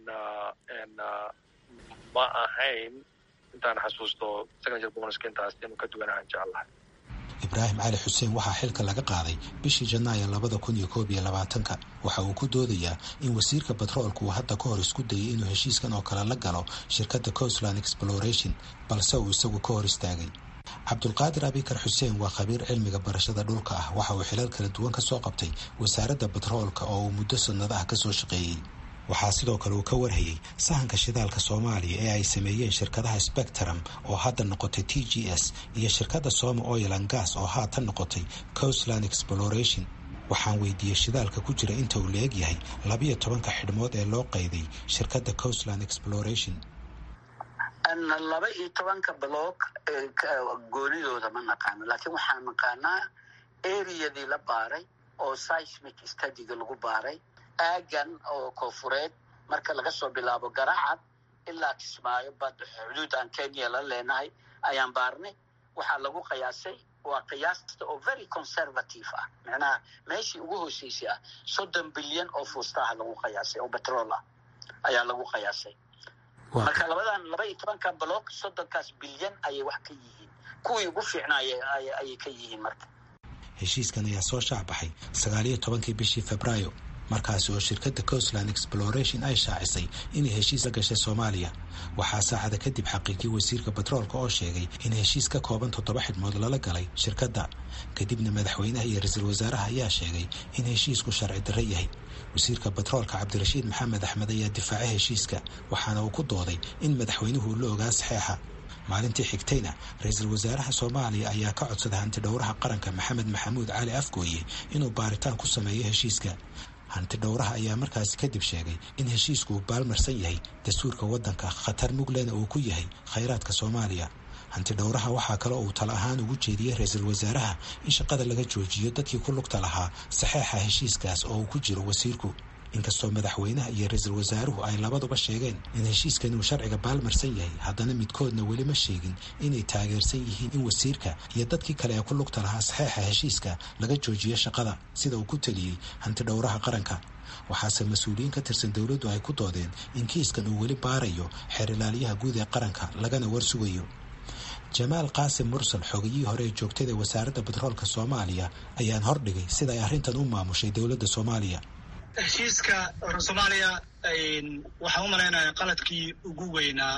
ma ahayn intaan xasuusto signature bonuska intaas inuu ka duwanahan jeclahay. ibraahim cali xuseen waxaa xilka laga qaaday bishii janaayo labada kun iyo koob iyo labaatanka waxa uu ku doodayaa in wasiirka batroolka uu hadda ka hor isku dayay inuu heshiiskan oo kale la galo shirkadda coastline exploration balse uu isagu ka hor istaagay. cabdulqaadir abikar xuseen waa khabiir cilmiga barashada dhulka ah waxa uu xilal kala duwan ka soo qabtay wasaaradda batroolka oo uu muddo sanado ah ka soo shaqeeyey. waxaa sidoo kale uu ka warhayey sahanka shidaalka soomaaliya ee ay sameeyeen shirkadaha spectrum oo hadda noqotay t g s iyo shirkadda soma oil and gas oo haatan noqotay coastline exploration. waxaan weydiiyey shidaalka ku jira inta uu la-eg yahay labiyo tobanka xidhmood ee loo qayday shirkadda coastline exploration. laba iyo tobanka block goonidooda ma naqaano laakiin waxaan naqaanaa areadii la baaray oo seismic studyga lagu baaray aagan oo koonfureed marka laga soo bilaabo Garacad ilaa Kismaayo bad xuduud aan Kenya la leenahay ayaan baarnay. waxaa lagu qiyaasay waa qiyaasta oo very conservative ah macnaha meeshii ugu hooseysay ah soddon bilyan oo fuustaha lagu qiyaasay oo petrol ah ayaa lagu qiyaasay. marka labadan laba iyo tobanka block soddonkaas bilyan ayay wax ka yihiin kuwii ugu fiicnaayay ayay ka yihiin. marka heshiiskan ayaa soo shaabaxay sagaal iyo tobankii bishii Febraayo markaasi oo shirkadda coastline exploration ay shaacisay inay heshiis la gashay Soomaaliya. waxaa saacada kadib xaqiiqii wasiirka batroolka oo sheegay in heshiis ka kooban toddoba xidhmood lala galay shirkadda. kadibna madaxweynaha iyo ra-iisul wasaaraha ayaa sheegay in heshiisku sharci darro yahay. wasiirka batroolka cabdirashiid maxamed axmed ayaa difaacay heshiiska waxaana uu ku dooday in madaxweynuhu la ogaa saxeexa. maalintii xigtayna ra-iisul wasaaraha Soomaaliya ayaa ka codsaday hanti dhowraha qaranka Maxamed Maxamuud Cali Afgooye inuu baaritaan ku sameeyo heshiiska. hanti dhowraha ayaa markaasi kadib sheegay in heshiisku uu baalmarsan yahay dastuurka waddanka khatar muglena uu ku yahay khayraadka Soomaaliya. hanti dhowraha waxaa kale oo uu talo ahaan ugu jeediyey ra-iisul wasaaraha in shaqada laga joojiyo dadkii ku lugta lahaa saxeexa heshiiskaas oo uu ku jiro wasiirku. inkastoo madaxweynaha iyo ra-iisul wasaaruhu ay labaduba sheegeen in heshiiskan uu sharciga baalmarsan yahay haddana midkoodna weli ma sheegin inay taageersan yihiin in wasiirka iyo dadkii kale ee ku lugta lahaa saxeexa heshiiska laga joojiyo shaqada sida uu ku taliyey hanti dhowraha qaranka. waxaase mas-uuliyiin ka tirsan dowladdu ay ku doodeen in kiiskan uu weli baarayo xeer ilaaliyaha guud ee qaranka lagana warsugayo. jamaal qaasim mursal xogiyihii hore ee joogtada wasaaradda batroolka Soomaaliya ayaan hordhigay sida ay arrintan u maamushay dowladda Soomaaliya. heshiiska Soomaaliya waxaan u malaynayaa qaladkii ugu weynaa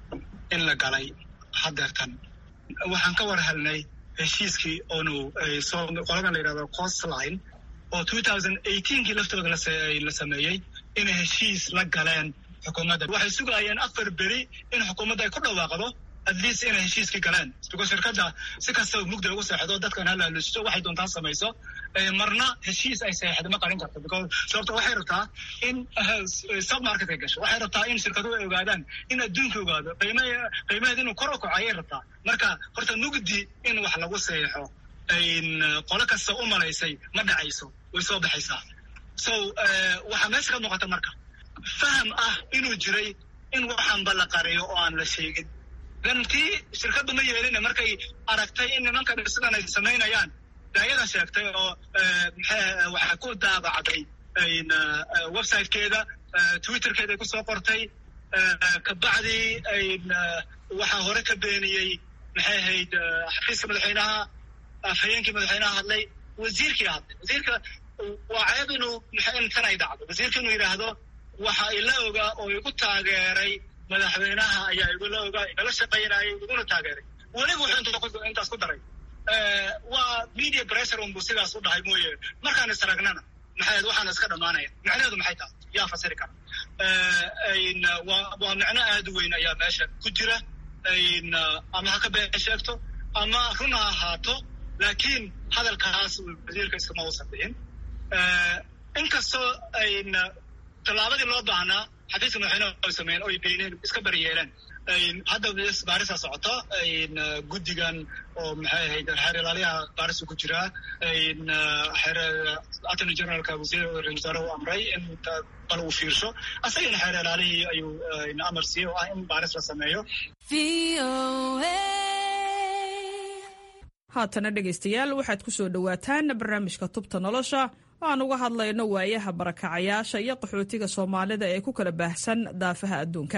in la galay hadeertan. waxaan ka war helnay heshiiskii oonu qoladan la yidhahdo coastline oo two thousand eighteenkii laftooda la sameeyey inay heshiis la galeen xukuumadda. waxay sugayeen afar beri in xukuumadda ay ku dhawaaqdo at least inay heshiiskii galeen because shirkadda si kastaba mugda ugu seexdo dadkan hala halisto waxay doontaa samayso marna heshiis ay seexdo ma qarin karto because sababta waxay rabtaa in submarket ay gasho. waxay rabtaa in shirkaduhu ay ogaadaan in adduunka ogaado qiimaheed inuu kor u kaco ayay rabtaa. marka horta mugdi in wax lagu seexo qolo kasta u malaysay ma dhacayso way soo baxaysaa. so waxaa meesha ka muuqata marka faham ah inuu jiray in waxaanba la qariyo oo aan la sheegin. gantii shirkaddu ma yeelina markay aragtay in nimankan sidan ay samaynayaan daayada sheegtay oo waxaa ku daabacday websitekeeda twitterkeeda ay kusoo qortay kabacdii waxaa hore ka beeniyey maxay ahayd xafiiska madaxweynaha afhayeenkii madaxweynaha hadlay wasiirkii hadlay. wasiirka waa ceeb inuu intan ay dhacdo wasiirka inuu yidhaahdo waxa ila ogaa oo igu taageeray madaxweynaha ayaa igula ogaa igala shaqaynayay iguna taageeray weliba wuxuu intaas ku daray waa media pressure unbu sidaas u dhahay mooye markaan isragnana maxay waxaana iska dhamaanaya macnaheedu maxay tahay yaa fasiri kara. waa macno aad u weyn ayaa meesha ku jira ama ha ka been sheegto ama run ha ahaato laakiin hadalkaas wasiirka iskama uusan dhihin. inkastoo tallaabadii loo baahnaa xafiiska madaxweynaha ay sameeyeen oo ay beeneen iska bariyeeleen hadda baarisa socota guddigan oo maxay ahayd xeer ilaaliyaha baarisa ku jira xeer attorney generalka wasiir wasaare uu amray in bal uu fiirsho asagana xeer ilaalihii ayuu amar siiyey oo ah in baaris la sameeyo. haatana dhegaystayaal waxaad ku soo dhowaataan barnaamijka tubta nolosha oo aan uga hadlayno waayaha barakacayaasha iyo qaxootiga soomaalida ee ku kala baahsan daafaha adduunka.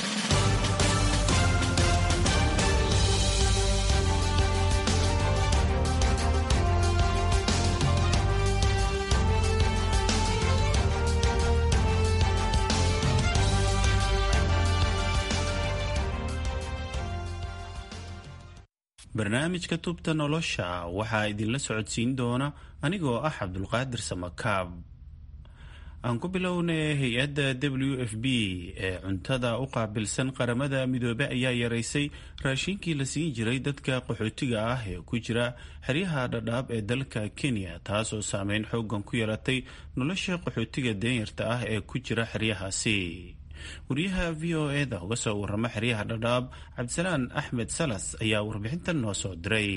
barnaamijka tubta nolosha waxaa idinla socodsiin doona anigoo ah cabdulqaadir samakaab. aan ku bilownay hay-adda w f b ee cuntada u qaabilsan qaramada midoobe ayaa yaraysay raashinkii la siin jiray dadka qaxootiga ah ee ku jira xeryaha dhadhaab ee dalka kenya, taas oo saameyn xoogan ku yeelatay nolosha qaxootiga danyarta ah ee ku jira xeryahaasi. wariyaha v o e-da uga soo warama xeryaha dhadhaab cabdisalaan axmed salas ayaa warbixintan noo soo diray.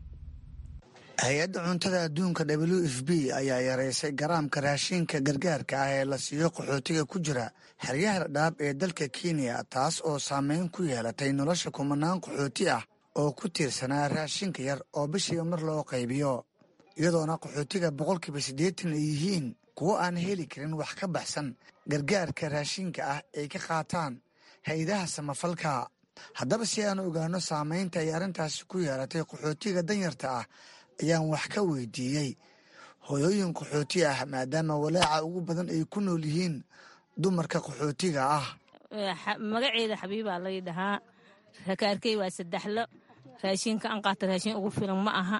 hay-adda cuntada adduunka w f b ayaa yareysay garaamka raashinka gargaarka ah ee la siiyo qaxootiga ku jira xeryaha dhadhaab ee dalka kenya, taas oo saameyn ku yeelatay nolosha kumanaan qaxooti ah oo ku tiirsanaa raashinka yar oo bishiiba mar loo qaybiyo, iyadoona qaxootiga boqolkiiba siddeetan ay yihiin kuwo aan heli karin wax ka baxsan gargaarka raashinka ah ay ka qaataan hay-adaha samafalka. haddaba si aan ogaano saameynta ay arrintaasi ku yeelatay qaxootiga danyarta ah ayaan wax ka weydiiyey hooyooyin qaxooti ah, maadaama walaaca ugu badan ay ku nool yihiin dumarka qaxootiga ah. magaceeda xabiibaa lay dhahaa, rakaarkey waa saddexlo, raashinka aan qaata raashin ugu filan ma aha.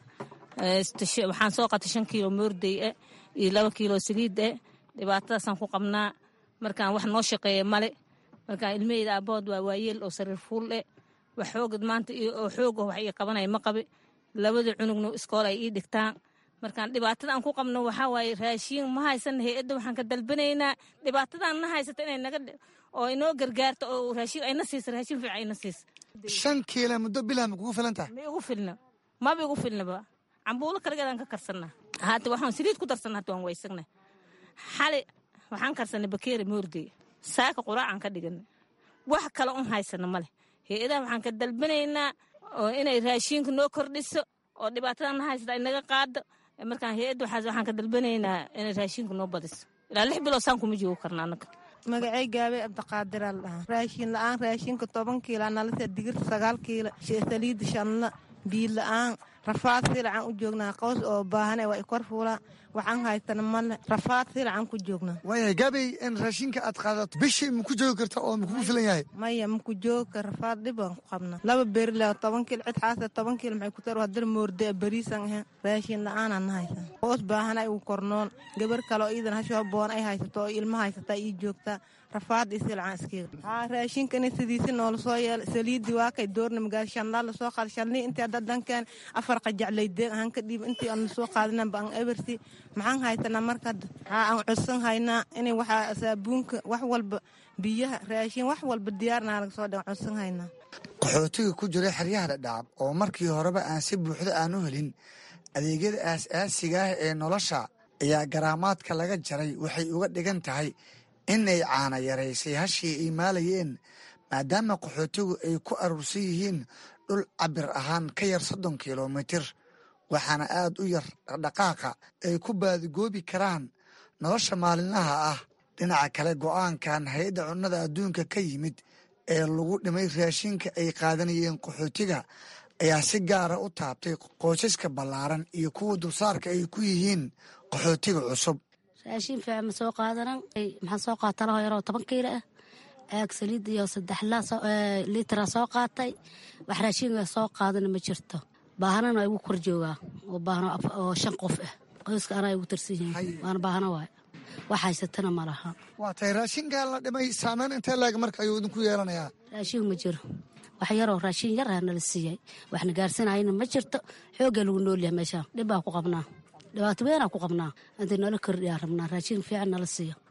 waxaan soo qaatay shan kiilo moorday ah iyo laba kiilo saliid ah. dhibaatadaasaan ku qabnaa, markaan wax noo shaqeeya male. markaan ilmaheyda aabood waa waayeel oo sariir fuul eh, wax xoogad maanta oo xooga wax ii qabanaya ma qabi. labada cunugna iskool ay ii dhigtaan. markaan dhibaatada aan ku qabno waxaa waaye raashiin ma haysan. hay-adda waxaan ka dalbanaynaa dhibaatadaan na haysata inay naga oo inoo gargaarto oo raashiin ayna siiso, raashiin fiican ayna siiso. shan kiila muddo bilah ma kugu filan tahay? ma igu filna, maba igu filnaba. cambuulo kaligeedaan ka karsanaa. haata waxaan saliid ku darsanaa, hata waan waysagnay. xali waxaan karsanay bakeeri moorday, saaka quraacaan ka dhiganay. wax kale un haysana ma leh. hay-adaha waxaan ka dalbanaynaa oo inay raashiinka noo kordhiso oo dhibaatadan na haysata ay naga qaado. markaan hay-adda waxaan ka dalbanaynaa inay raashiinka noo badiso. ilaa lix bilood saan kuma joogo karna annaga. magacay gaabe abdiqaadiraa la dhahaa. raashiin la-aan raashinka toban kiila nalasa, digirta sagaal kiila, saliida shanla, biyo la-aan, rafaad silacan u joognaa. qaws oo baahane waa ikor fuulaa, waxaan haystana male, rafaad silacan ku joognaa. waaya gaabey in raashinka aad qaadato bishii maku joogi karta oo makugu filan yahay? maya maku joogi kar, rafaad dhib aan ku qabnaa. laba beeri le toban kiil cid xaasa toban kiil maxay ku tar hadar moorde bariisan ahayn. raashin la-aanaan na haysan. qaws baahane ay u kornoon, gabar kale oo iidan hasho boon ay haysato oo ilma haysataa ii joogtaa. rafaad isilacan iskeega. haa raashinka in sidiisi noola soo yeela. saliidii waa kay doorna magaal shanlaa la soo qaada. shanlii intii hadda dankaan afar qajaclaydeeg ahaan ka dhiib intii aan soo qaadinanba aan ebersi maxaan haysanaa marka. haa aan codsan haynaa inay waxaa saabuunka wax walba biyaha raashin wax walba diyaarnaa laga soo dhan codsan haynaa. qaxootiga ku jira xeryaha dhadhaab oo markii horeba aan si buuxda aan u helin adeegyada aas-aasiga ah ee nolosha ayaa garaamaadka laga jaray waxay uga dhigan tahay inay caana yaraysay hashii ay maalayeen, maadaama qaxootigu ay ku aruursan yihiin dhul cabir ahaan ka yar soddon kilomitir, waxaana aad u yar dhaqdhaqaaqa ay ku baadigoobi karaan nolosha maalinlaha ah. dhinaca kale go'aankan hay-adda cunnada adduunka ka yimid ee lagu dhimay raashinka ay qaadanayeen qaxootiga ayaa si gaara u taabtay qoysaska ballaaran iyo kuwa dulsaarka ay ku yihiin qaxootiga cusub. raashin fiican ma soo qaadanan. maxaan soo qaata laho yaroo toban kiilo ah, caag saliid iyo saddex liitara soo qaatay. wax raashinka soo qaadana ma jirto. baahanana igu kor joogaa oo baahano oo shan qof ah. qoyska anaa igu tarsan yihiin, waana baahano waay. wax haysatana ma laha. waa tahay raashinkaa la dhimay saameyn intee laeg marka ayuu idinku yeelanayaa? raashin ma jiro. wax yaroo raashin yar ah nala siiyey, waxna gaarsanayna ma jirto. xoogga lagu noolyahay meeshaan, dhibbaa ku qabnaa, dhibaato weynaa ku qabnaa. inta nala kordhiyaa rabnaa raashin fiican nala siiyo. haa waa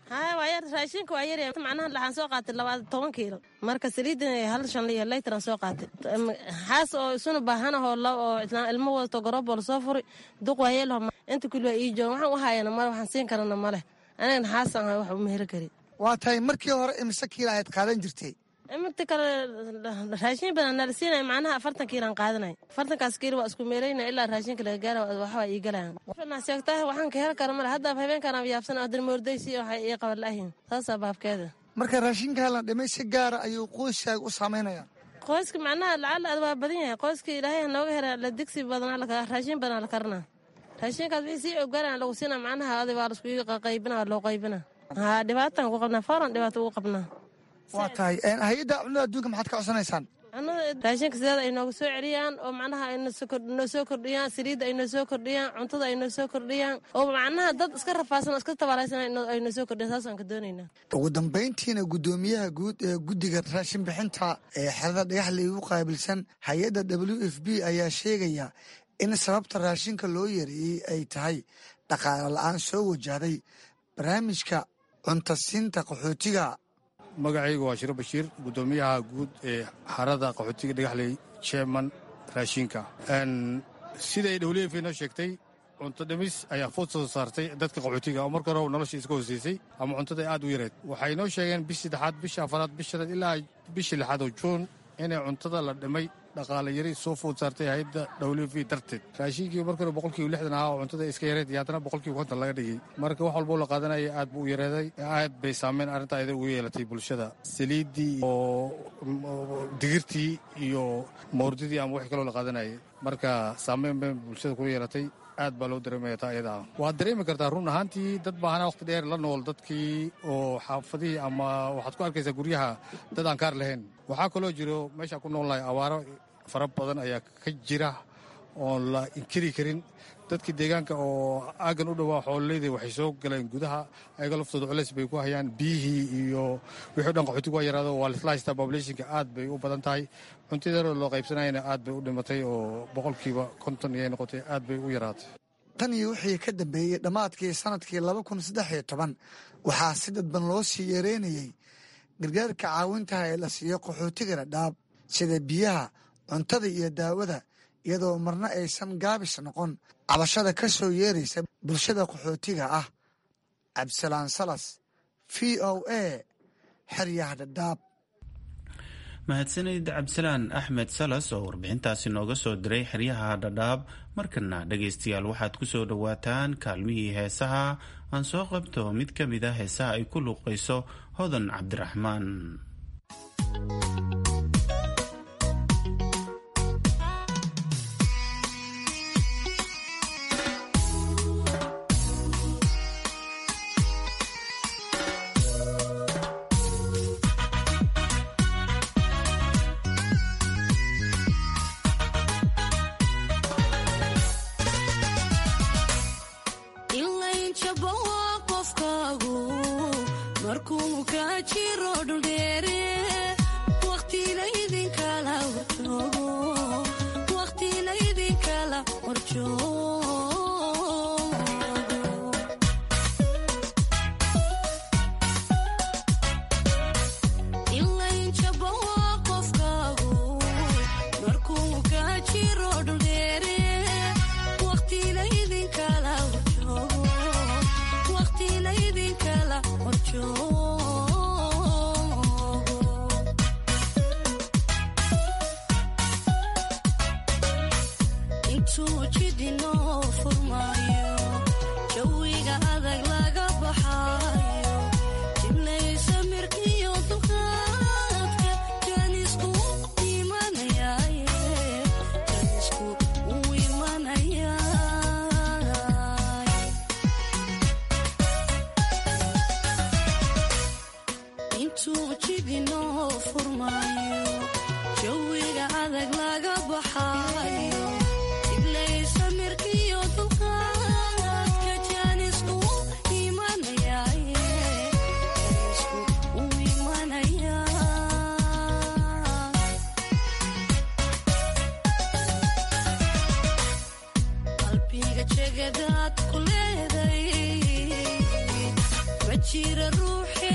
yar raashinka waa yar macnaha waxaan soo qaatay labaatan toban kiilo marka saliidana hal shan liyo leytaran soo qaatay xaas oo isuna baahan oo oo ilmo wadato garoobo la soo furi duq waa yeelo inta kulli waa ii joog waxaan u hayana male waxaan siin karana male anagana xaasan wax uma heli kari waa tahay markii hore imisa kiilo ayaad qaadan jirtay imta kale raashin badan nala siinay macnaha afartan kiilan qaadanay afartankaas kiilo waa isku meelayna ilaa raashinka laga gaaro waxaa ii galayaan waxaan sheegtaa waxaan ka heli kara male hadda habeenkan aan yaabsan oo darmoordaysi waxay ii qaban lahayn saasaa baabkeeda marka raashinka la dhimay si gaara ayuu qoyskaaga u saameynayaa qoyska macnaha lacala waa badan yahay qoyska ilaahay nooga hera la digsi badan la raashin badan la karnaa raashinkaas wixii sii ogaaraan lagu siina macnaha adi waa la isku qaybinaa loo qaybinaa haa dhibaatan ku qabnaa fooran dhibaato ugu qabnaa waa tahay hay-adda cunada adduunka maxaad ka codsanaysaan cunada raashinka sideeda ay nooga soo celiyaan oo macnaha ay noo soo kordhiyaan saliidda ay noo soo kordhiyaan cuntada ay noo soo kordhiyaan oo macnaha dad iska rafaasan oo iska tabaalaysan ay noo soo kordhiyaan saasaan ka doonaynaa ugu dambayntiina guddoomiyaha guud ee guddiga raashin bixinta ee xerada dhagaxley ugu qaabilsan hay-adda w f b ayaa sheegaya in sababta raashinka loo yareeyey ay tahay dhaqaale la-aan soo wajahday barnaamijka cuntasiinta qaxootiga magacaygu waa shiro bashiir guddoomiyaha guud ee xarada qaxootiga dhagaxley chairman raashinka siday w f noo sheegtay cunto dhimis ayaa food soo saartay dadka qaxootiga oo marka hore nolosha iska hooseysay ama cuntada aad u yareed waxay noo sheegeen bishii saddexaad bisha afaraad bisha shanaad ilaa bishii lixaad oo juun inay cuntada la dhimay dhaqaale yari soo food saartay hay-adda w f darteed raashinkii marka hore boqolkiiba lixdan ahaa oo cuntada iska yareed iyo haddana boqolkiiba konton laga dhigay marka wax walboo la qaadanaya aad buu u yareeday aad bay saameyn arrinta ayada ugu yeelatay bulshada saliiddii oo digirtii iyo mawrdidii ama wixii kaloo la qaadanayay marka saameyn bay bulshada kula yeelatay aad baa loo dareemaya taa iyada ah waad dareemi kartaa run ahaantii dad baahana waqti dheer la nool dadkii oo xaafadihii ama waxaad ku arkaysaa guryaha dad aan kaar lahayn waxaa kaloo jiro meeshaa ku noolnahay abaaro fara badan ayaa ka jira oon la inkiri karin dadkii deegaanka oo aagan u dhowaa xoololeyda waxay soo galeen gudaha ayaga laftooda culeys bay ku hayaan biyihii iyo wixii o dhan qaxootigu waa yaraado waa lisla haystaa populationka aad bay u badan tahay cuntadeero loo qaybsanayana aad bay u dhimatay oo boqolkiiba konton iyay noqotay aad bay u yaraatay tan iyo wixii ka dambeeyey dhammaadkii sanadkii laba kun saddex iyo toban waxaa si dadban loo sii yareynayey gargaarka caawintaha ee la siiyo qaxootiga dhadhaab sida biyaha cuntada iyo daawada iyadoo marna aysan gaabis noqon cabashada ka soo yeeraysa bulshada qaxootiga ah cabdisalaan salas v o a xeryaha dhadhaab mahadsanid cabdisalaan axmed salas oo warbixintaasi nooga soo diray xeryaha dhadhaab markana dhegaystayaal waxaad ku soo dhowaataan kaalmihii heesaha aan soo qabto mid ka mid a heesaha ay ku luuqayso hodan cabdiraxmaan jira ruuxi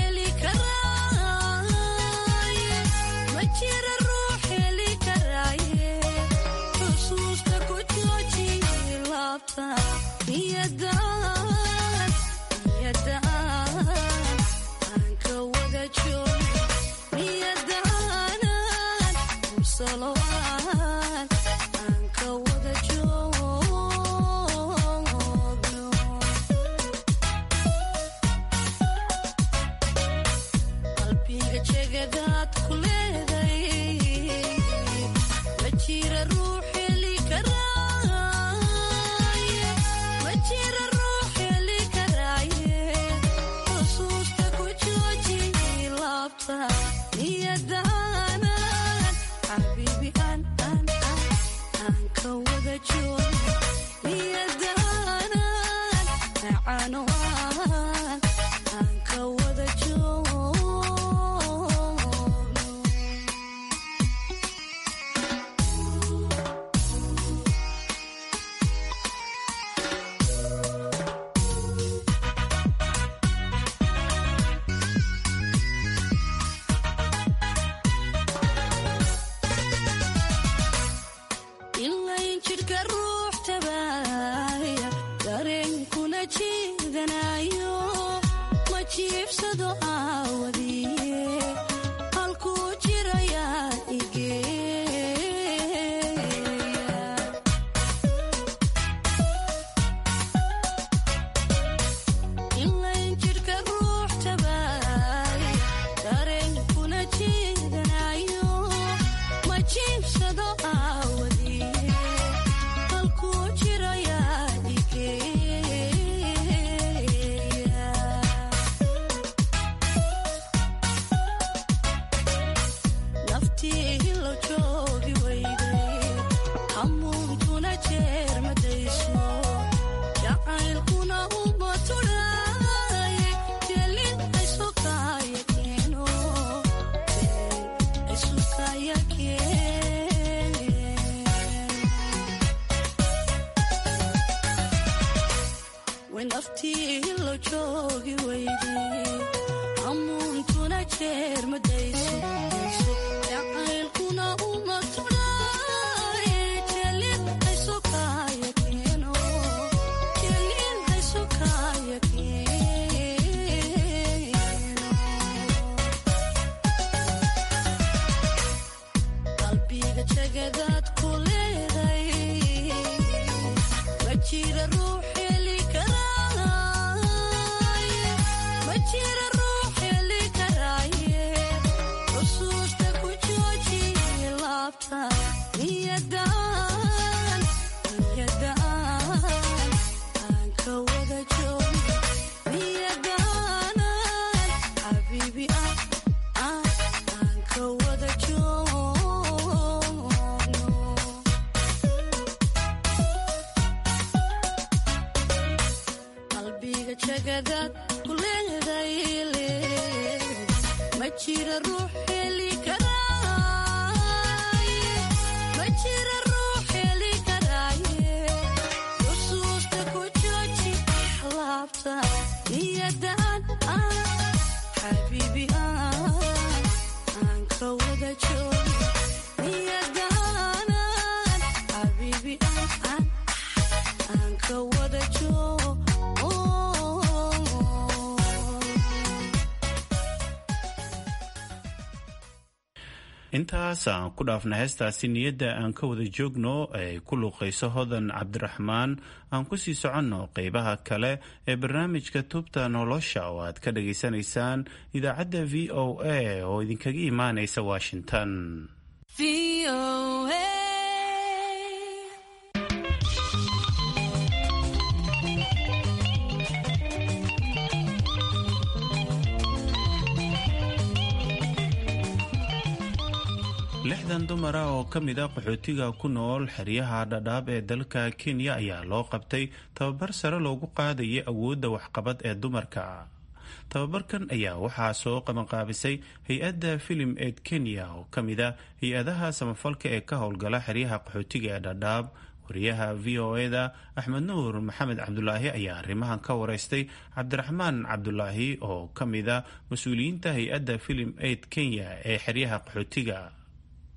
intaas aan ku dhaafna heestaasi niyadda aan ka wada joogno ay ku luuqayso hodan cabdiraxmaan aan ku sii soconno qeybaha kale ee barnaamijka tubta nolosha oo aad ka dhageysanaysaan idaacadda v o a oo idinkaga imaanaysa washington. lixdan dumar ah oo ka mid a qaxootiga ku nool xeryaha dhadhaab ee dalka Kenya ayaa loo qabtay tababar sare loogu qaadayay awoodda waxqabad ee dumarka. tababarkan ayaa waxaa soo qabanqaabisay hay-adda Film Aid Kenya oo ka mid ah hay-adaha samafalka ee ka howlgala xeryaha qaxootiga ee dhadhaab. wariyaha v o a-da Axmed Nuur Maxamed Cabdulaahi ayaa arrimahan ka wareystay Cabdiraxmaan Cabdulaahi oo ka mid ah mas-uuliyiinta hay-adda Film Aid Kenya ee xeryaha qaxootiga.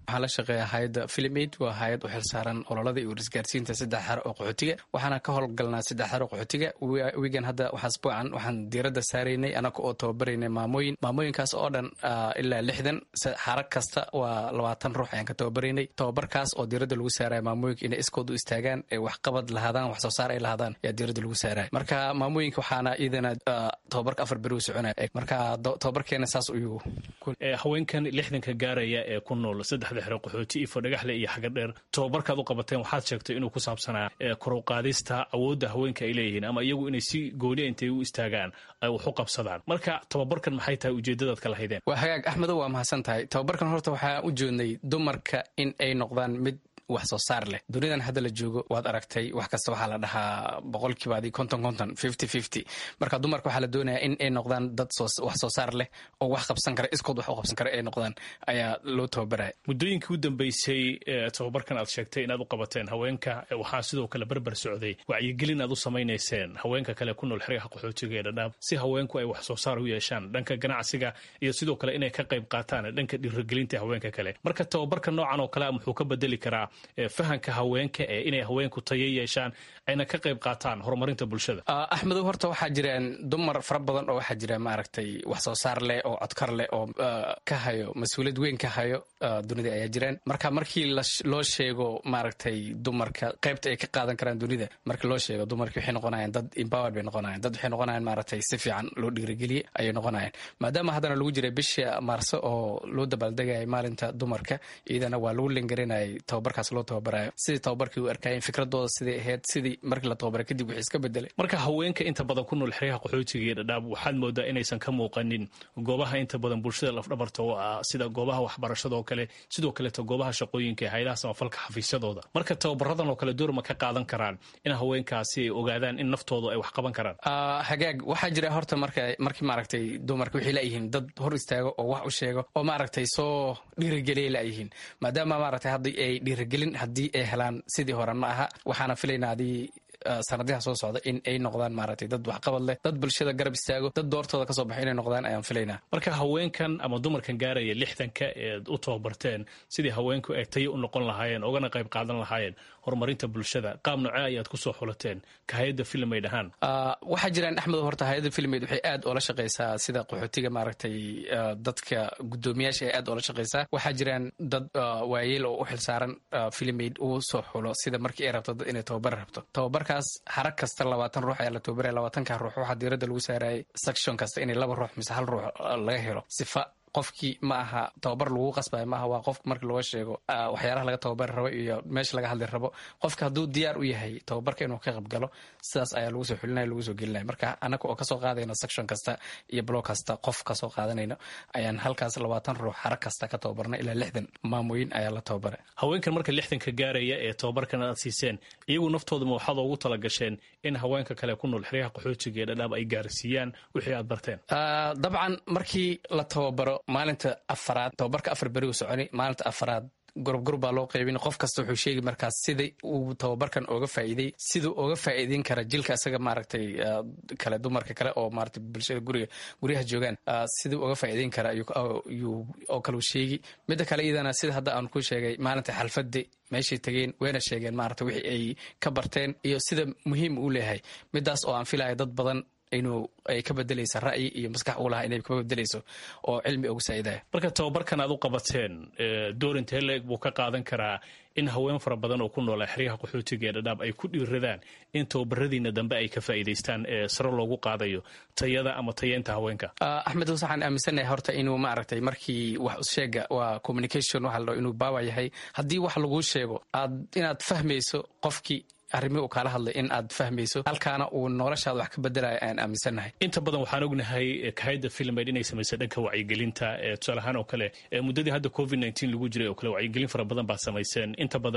waxaan la shaqeeya hayadda filimid waa hayad u xilsaaran ololada iyo warisgaarsiinta saddex xero oo qaxootiga waxaana ka howlgalnaa saddex xero qaxootiga wigan hadda waxaa asbuucan waxaan diiradda saaraynay anaga oo tababaraynay maamooyin maamooyinkaas oo dhan ilaa lixdan xaro kasta waa labaatan ruux ayaan ka tababaraynay tababarkaas oo diiradda lagu saaraya maamooyinka inay iskood u istaagaan ee waxqabad lahaadaan wax soo saar ay lahaadaan ayaa diiradda lagu saaraya marka maamooyinka waxaana iyadana tababarka afar beri u soconaya marka tababarkeena saas uyuu haweenkan lixdanka gaaraya ee ku nool saddexda xero qaxooti ifo dhagaxle iyo xagadheer tababarkaad u qabateen waxaad sheegtay inuu ku saabsanaa koruqaadista awoodda haweenka ay leeyihiin ama iyagu inay si gooni intay u istaagaan ay wax u qabsadaan marka tababarkan maxay tahay ujeedadaad ka lahaydeen waa hagaag axmedow waa mahadsan tahay tababarkan horta waxaa u jeednay dumarka in ay noqdaan mid wax soo saar leh dunidan hadda la joogo waad aragtay wax kasta waxaa la dhahaa boqolkiiba adi konton konton fifty fifty marka dumarka waxaa la doonayaa in ay noqdaan dad wax soo saar leh oo wax qabsan kara iskood wax u qabsan kara ay noqdaan ayaa loo tababaraya muddooyinkii u dambeysay tababarkan aad sheegtay inaad u qabateen haweenka waxaa sidoo kale barbar socday wacyigelin aad u samaynayseen haweenka kale ku nool xeryaha qaxootiga ee dhadhaab si haweenku ay wax soo saar u yeeshaan dhanka ganacsiga iyo sidoo kale inay ka qayb qaataan dhanka dhiirigelinta haweenka kale marka tababarka noocan oo kale muxuu ka bedeli karaa fahanka haweenka ee inay haweenku tayo yeeshaan ayna ka qayb qaataan horumarinta bulshada axmedow horta waxaa jiraan dumar fara badan oo waxaa jira maaragtay wax soo saar leh oo codkar leh oo ka hayo mas-uuliyad weyn ka hayo dunida ayaa jiraan marka markii loo sheego maaragtay dumarka qaybta ay ka qaadan karaan dunida markii loo sheego dumarkii waxay noqonayaan dad empowered bay noqonayaan dad waxay noqonayaan maaragtay si fiican loo dhiirigeliye ayay noqonayaan maadaama haddana lagu jiray bisha maarso oo loo dabaaldegayay maalinta dumarka iyadana waa lagu lingarinayay tababarkaas loo tababarayo sidii tababarkii u arkayeen fikradooda siday ahayd sidii markii la tababaray kadib wixii iska bedelay marka haweenka inta badan ku nool xeryaha qaxootiga iyo dhadhaab waxaad moodaa inaysan ka muuqanin goobaha inta badan bulshada lafdhabarta oo ah sida goobaha waxbarashada oo kale sidoo kaleeto goobaha shaqooyinka ee hayadaha samafalka xafiisyadooda marka tababaradan oo kale door ma ka qaadan karaan in haweenkaasi ay ogaadaan in naftooda ay wax qaban karaan hagaag waxaa jira horta marka markii maaragtay dumarka waxay laayihiin dad hor istaago oo wax u sheego oo maaragtay soo dhiirigeliya laayihiin maadaama maaragtay haddii ay dhiirigelin haddii ay helaan sidii hore ma aha waxaana filaynaa adii sanadiha soo socda in ay noqdaan maaragtay dad waxqabad leh dad bulshada garab istaago dad doortooda kasoo baxo inay noqdaan ayaan filaynaa marka haweenkan ama dumarkan gaaraya lixdanka eed u tababarteen sidii haweenku ay tayo u noqon lahaayeen ogana qayb qaadan lahaayeen horumarinta bulshada qaab noocee ayaad ku soo xulateen ka hay-adda filmayd ahaan waxaa jiraan axmed horta hay-adda filmayd waxay aad oola shaqaysaa sida qaxootiga maaragtay dadka guddoomiyaasha ay aad oola shaqaysaa waxaa jiraan dad waayeel oo u xilsaaran filmayd uu soo xulo sida markii ay rabto dad inay tababar rabto tababarkaas xarag kasta labaatan ruux ayaa la tababaraya labaatanka ruux waxaa diiradda lagu saarayay section kasta inay laba ruux mise hal ruux laga helo sifa qofkii ma aha tababar lagu qasbayo maaha waa qofka marka loo sheego waxyaalaha laga tababari rabo iyo meesha laga hadli rabo qofka hadduu diyaar u yahay tababarka inuu ka qayb galo sidaas ayaa lagu soo xulinaya lagu soo gelinaya marka anaga oo kasoo qaadayno section kasta iyo block kasta qof kasoo qaadanayno ayaan halkaas labaatan ruux xarag kasta ka tababarnay ilaa lixdan maamooyin ayaa la tababaray haweenkan marka lixdanka gaaraya ee tababarkan aad siiseen iyagu naftoodama waxaad ugu talagasheen in haweenka kale ku nool xeryaha qaxootiga ee dhadhaab ay gaarsiiyaan wixii aad barteen dabcan markii la tababaro maalinta afaraad tababarka afar beri u soconi maalinta afaraad gorob gorob baa loo qaybin qof kasta wuxuu sheegi markaas sidai uu tababarkan ooga faa'iiday siduu ooga faa'iideyn kara jilka isaga maaragtay kale dumarka kale oo maaragtay bulshada guriga guryaha joogaan siduu ooga faa'iideyn kara ayuu oo kale uu sheegi midda kale iyadana sida hadda aan ku sheegay maalinta xalfadda meeshay tageen wayna sheegeen maaragtay wixii ay ka barteen iyo sida muhiim uu leeyahay midaas oo aan filaya dad badan inuu ay ka bedelaysa ra'yi iyo maskax uu lahaa inay ka bedelayso oo cilmi ugu saaidaya marka tababarkan aad u qabateen door intee leeg buu ka qaadan karaa in haween fara badan oo ku noola xeryaha qaxootiga ee dhadhaab ay ku dhiiradaan in tababaradiina dambe ay ka faa'iidaystaan ee sare loogu qaadayo tayada ama tayeenta haweenka axmed waxaan aaminsanahay horta inuu maaragtay markii wax sheega waa communication waxa la dhaho inuu baawa yahay haddii wax laguu sheego aad inaad fahmayso qofkii arrimi uu kala hadlay in aad fahmayso halkaana uu noloshaada wax ka bedelaya aan aaminsannahay inta badan waxaan ognahay kahayda filmayd inay samaysay dhanka wacyigelinta tusaale ahaan oo kale muddadii hadda covid nineteen lagu jiray oo kale wacyigelin fara badan baa samayseen inta badan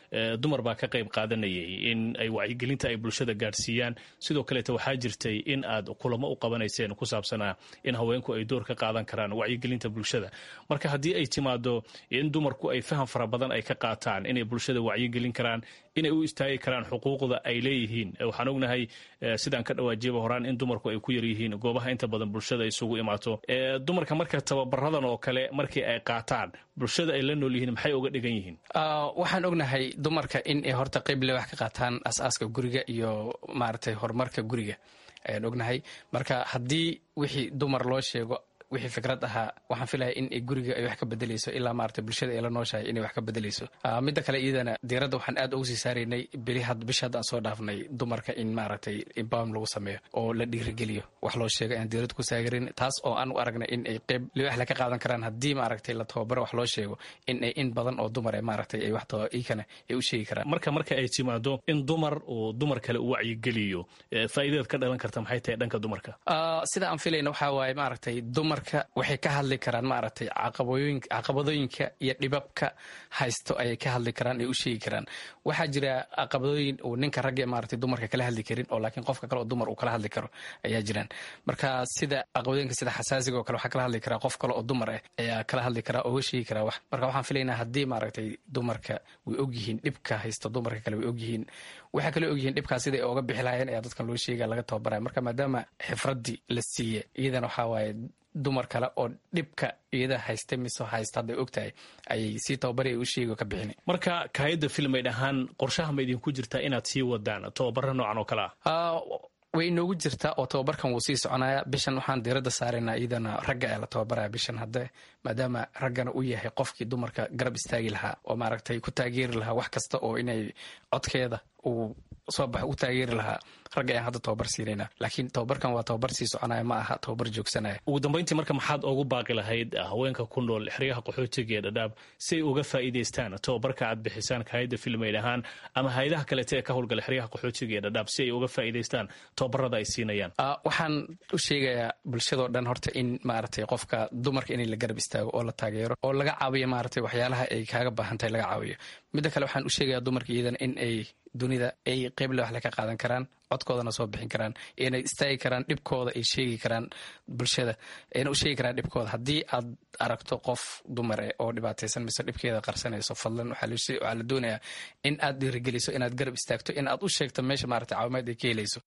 dumar baa ka qayb qaadanayay in ay wacyigelinta ay bulshada gaadhsiiyaan sidoo kaleeta waxaa jirtay in aad kulamo u qabanayseen ku saabsanaa in haweenku ay door ka qaadan karaan wacyigelinta bulshada marka haddii ay timaado in dumarku ay faham fara badan ay ka qaataan inay bulshada wacyigelin karaan inay u istaagi karaan xuquuqda ay leeyihiin waxaan ognahay sidaan ka dhawaajiyaba horaan in dumarku ay ku yar yihiin goobaha inta badan bulshada isugu imaato dumarka marka tababaradan oo kale markii ay qaataan bulshada ay la nool yihiin maxay uga dhigan yihiin waxaan ognahay dumarka in ay horta qayb le wax ka qaataan asaaska guriga iyo maaragtay horumarka guriga ayaan ognahay marka haddii wixii dumar loo sheego wixii fikrad ahaa waxaan filaya in ay guriga ay wax ka bedelayso ilaa maaragtay bulshada ay la nooshahay inay wax ka bedelayso midda kale iyadana diiradda waxaan aad ugu sii saaraynay bili bisha hadda aan soo dhaafnay dumarka in maaragtay empowerment lagu sameeyo oo la dhiirigeliyo wax loo sheego aan diiradda ku saagarin taas oo aan u aragnay in ay qayb liwaxla ka qaadan karaan haddii maaragtay la tababaro wax loo sheego in ay in badan oo dumar ee maaragtay ay wax ikana ay u sheegi karaan marka marka ay timaado in dumar uu dumar kale u wacyigeliyo faa'iidada ka dhalan karta maxay tahay dhanka dumarka sida aan filayna waxaa waaye maaragtay dumar waxay ka hadli karaan maaragtay caqabadooyinka iyo dhibabka haysto ayay ka hadli karaan ay u sheegi karaan waxaa jira caqabadooyin uu ninka ragga maaragtay dumarka kala hadli karin oo laakiin qofka kale oo dumar uu kala hadli karo ayaa jiraan marka sida caqabadooyinka sida xasaasiga oo kale waxaa kala hadli karaa qof kale oo dumar ah ayaa kala hadli karaa oo uga sheegi karaa wax marka waxaan filaynaa haddii maaragtay dumarka way ogyihiin dhibka haysto dumarka kale way ogyihiin waxaa kale ogyihiin dhibkaas sida ay oga bixi lahaayeen ayaa dadkan loo sheega laga tababaraya marka maadaama xifraddii la siiye iyadana waxaa waaye dumar kale oo dhibka iyada haysta mise haysta hadday og tahay ayay sii tababari ay u sheegi ka bixin marka kaayadda filmayd ahaan qorshaha ma idinku jirtaa inaad sii wadaan tababaro noocan oo kale ah way inoogu jirtaa oo tababarkan wuu sii soconaya bishan waxaan diiradda saaraynaa iyadana ragga ee la tababaraya bishan hadde maadaama raggana uu yahay qofkii dumarka garab istaagi lahaa oo maaragtay ku taageeri lahaa wax kasta oo inay codkeeda uu soo bax u taageeri lahaa ragga ayaan hadda tababar siinayna laakiin tababarkan waa tababar sii soconaya ma aha tababar joogsanaya ugu dambayntii marka maxaad ugu baaqi lahayd haweenka ku nool xeryaha qaxootiga ee dhadhaab si ay uga faa'iidaystaan tababarka aad bixisaan kaayadda filmayd ahaan ama hayadaha kalete ee ka howlgala xeryaha qaxootiga ee dhadhaab si ay uga faa'iidaystaan tababarada ay siinayaan waxaan u sheegayaa bulshadoo dhan horta in maaragtay qofka dumarka inay la garab istaago oo la taageero oo laga caawiyo maaragtay waxyaalaha ay kaaga baahan tahay laga caawiyo midda kale waxaan u sheegayaa dumarka iyadana in ay dunida ay qayb le wax le ka qaadan karaan codkoodana soo bixin karaan inay istaagi karaan dhibkooda ay sheegi karaan bulshada ayna u sheegi karaan dhibkooda haddii aad aragto qof dumar eh oo dhibaataysan mise dhibkeeda qarsanayso fadlan waxaa la doonayaa in aad dhiirigeliso inaad garab istaagto in aad u sheegto meesha maaragtay caawimaad ay ka helayso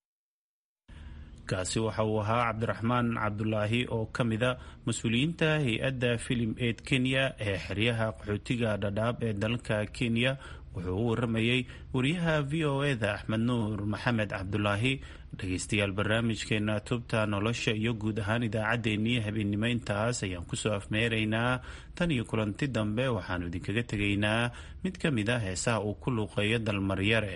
kaasi waxa uu ahaa cabdiraxmaan cabdulaahi oo ka mida mas-uuliyiinta hay-adda filim aid kenya ee xeryaha qaxootiga dhadhaab ee dalka kenya wuxuu u waramayey wariyaha v o e da axmed nuur maxamed cabdulaahi dhegeystayaal barnaamijkeena tubta nolosha iyo guud ahaan idaacaddeenii habeennimo intaas ayaan kusoo afmeeraynaa tan iyo kulanti dambe waxaanu idinkaga tegaynaa mid ka mid a heesaha uu ku luuqeeyo dalmaryare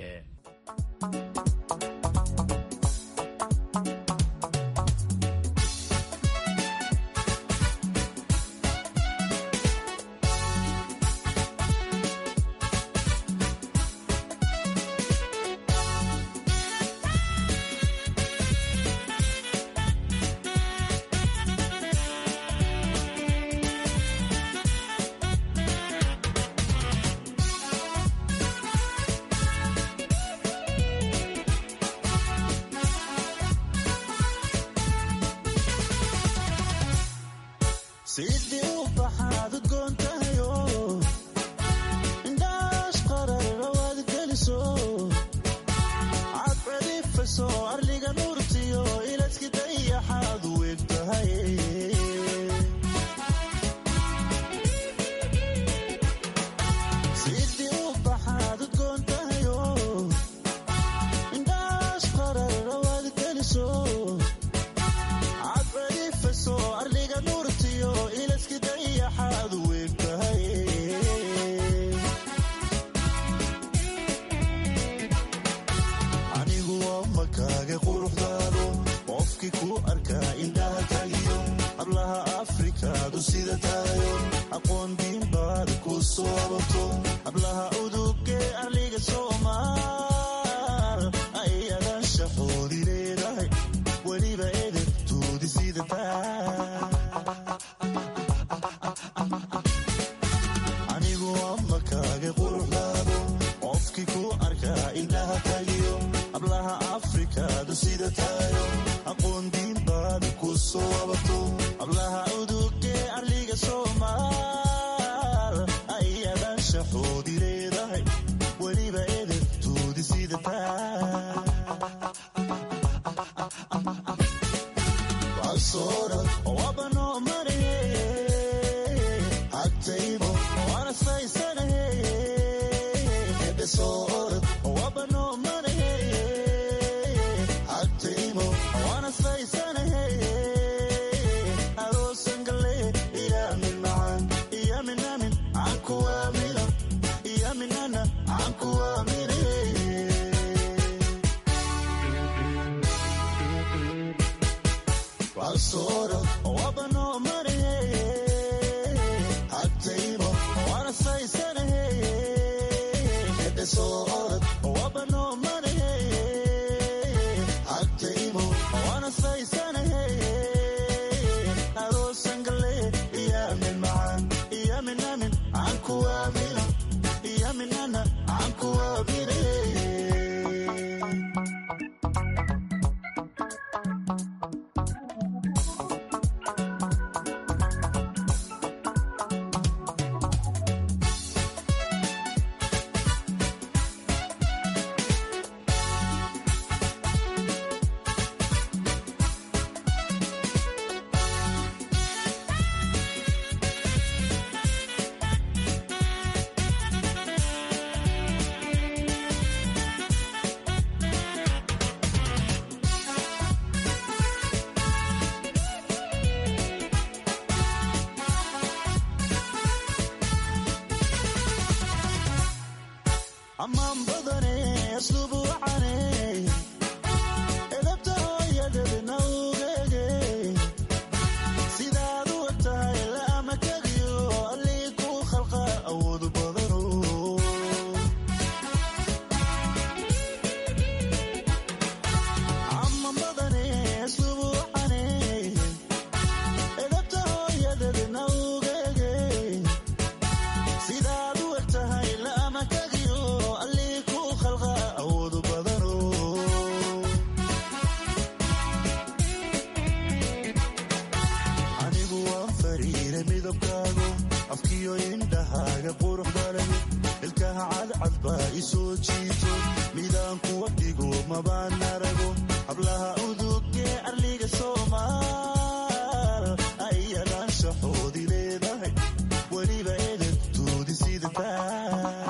fariire midabkaago afkiyo indhahaaga quruxdale ilkaha cadcad baa isoo jiito midaan kuwa dhigo mabaan arago hablaha udugee arliga soomaal ayadan shaxoodi leedahay weliba edegtoodi sidataa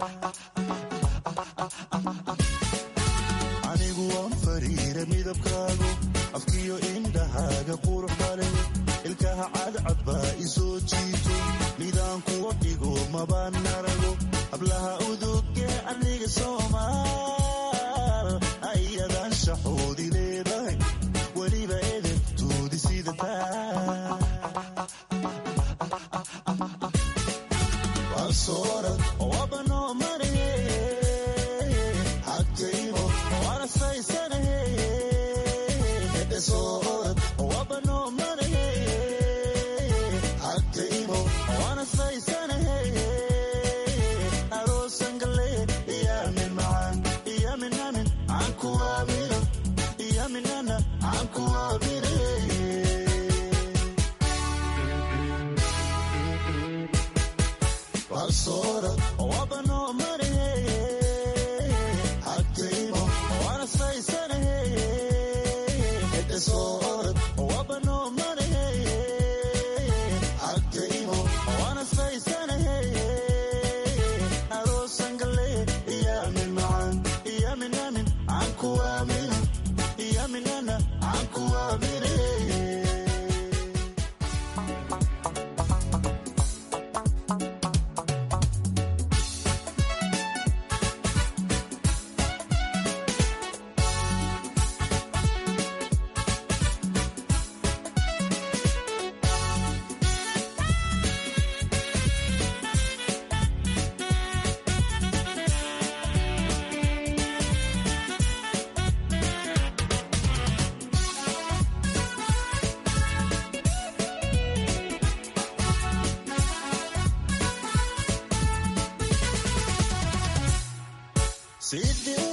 anigu waan fariire midabkaago afkiyo indhahaaga quruxdale ilkaha cadcad baa isoo jiito midaan kuwa dhigo mabaan arago hablaha udugee arliga soomaal ayadan shaxoodi leedahay weliba edegtoodi sidataa balsoorad wabanoo mariye hagtaymo warasaysanahe hedhesoorad wabanoo mariye hagtaymo warasaysanahe aroosangale iyamin macaan iyamin amin aan kuwaabiro iyaminana aan kuwaabire balsoorad wabanoo mariye hagtaymo warasaysanahe hedhesoorad wabanoo mariye hagtaymo warasaysanahe aroosangale iyamin macaan iyamin amin aan kuwaabiro iyaminana aan kuwaabire Sidii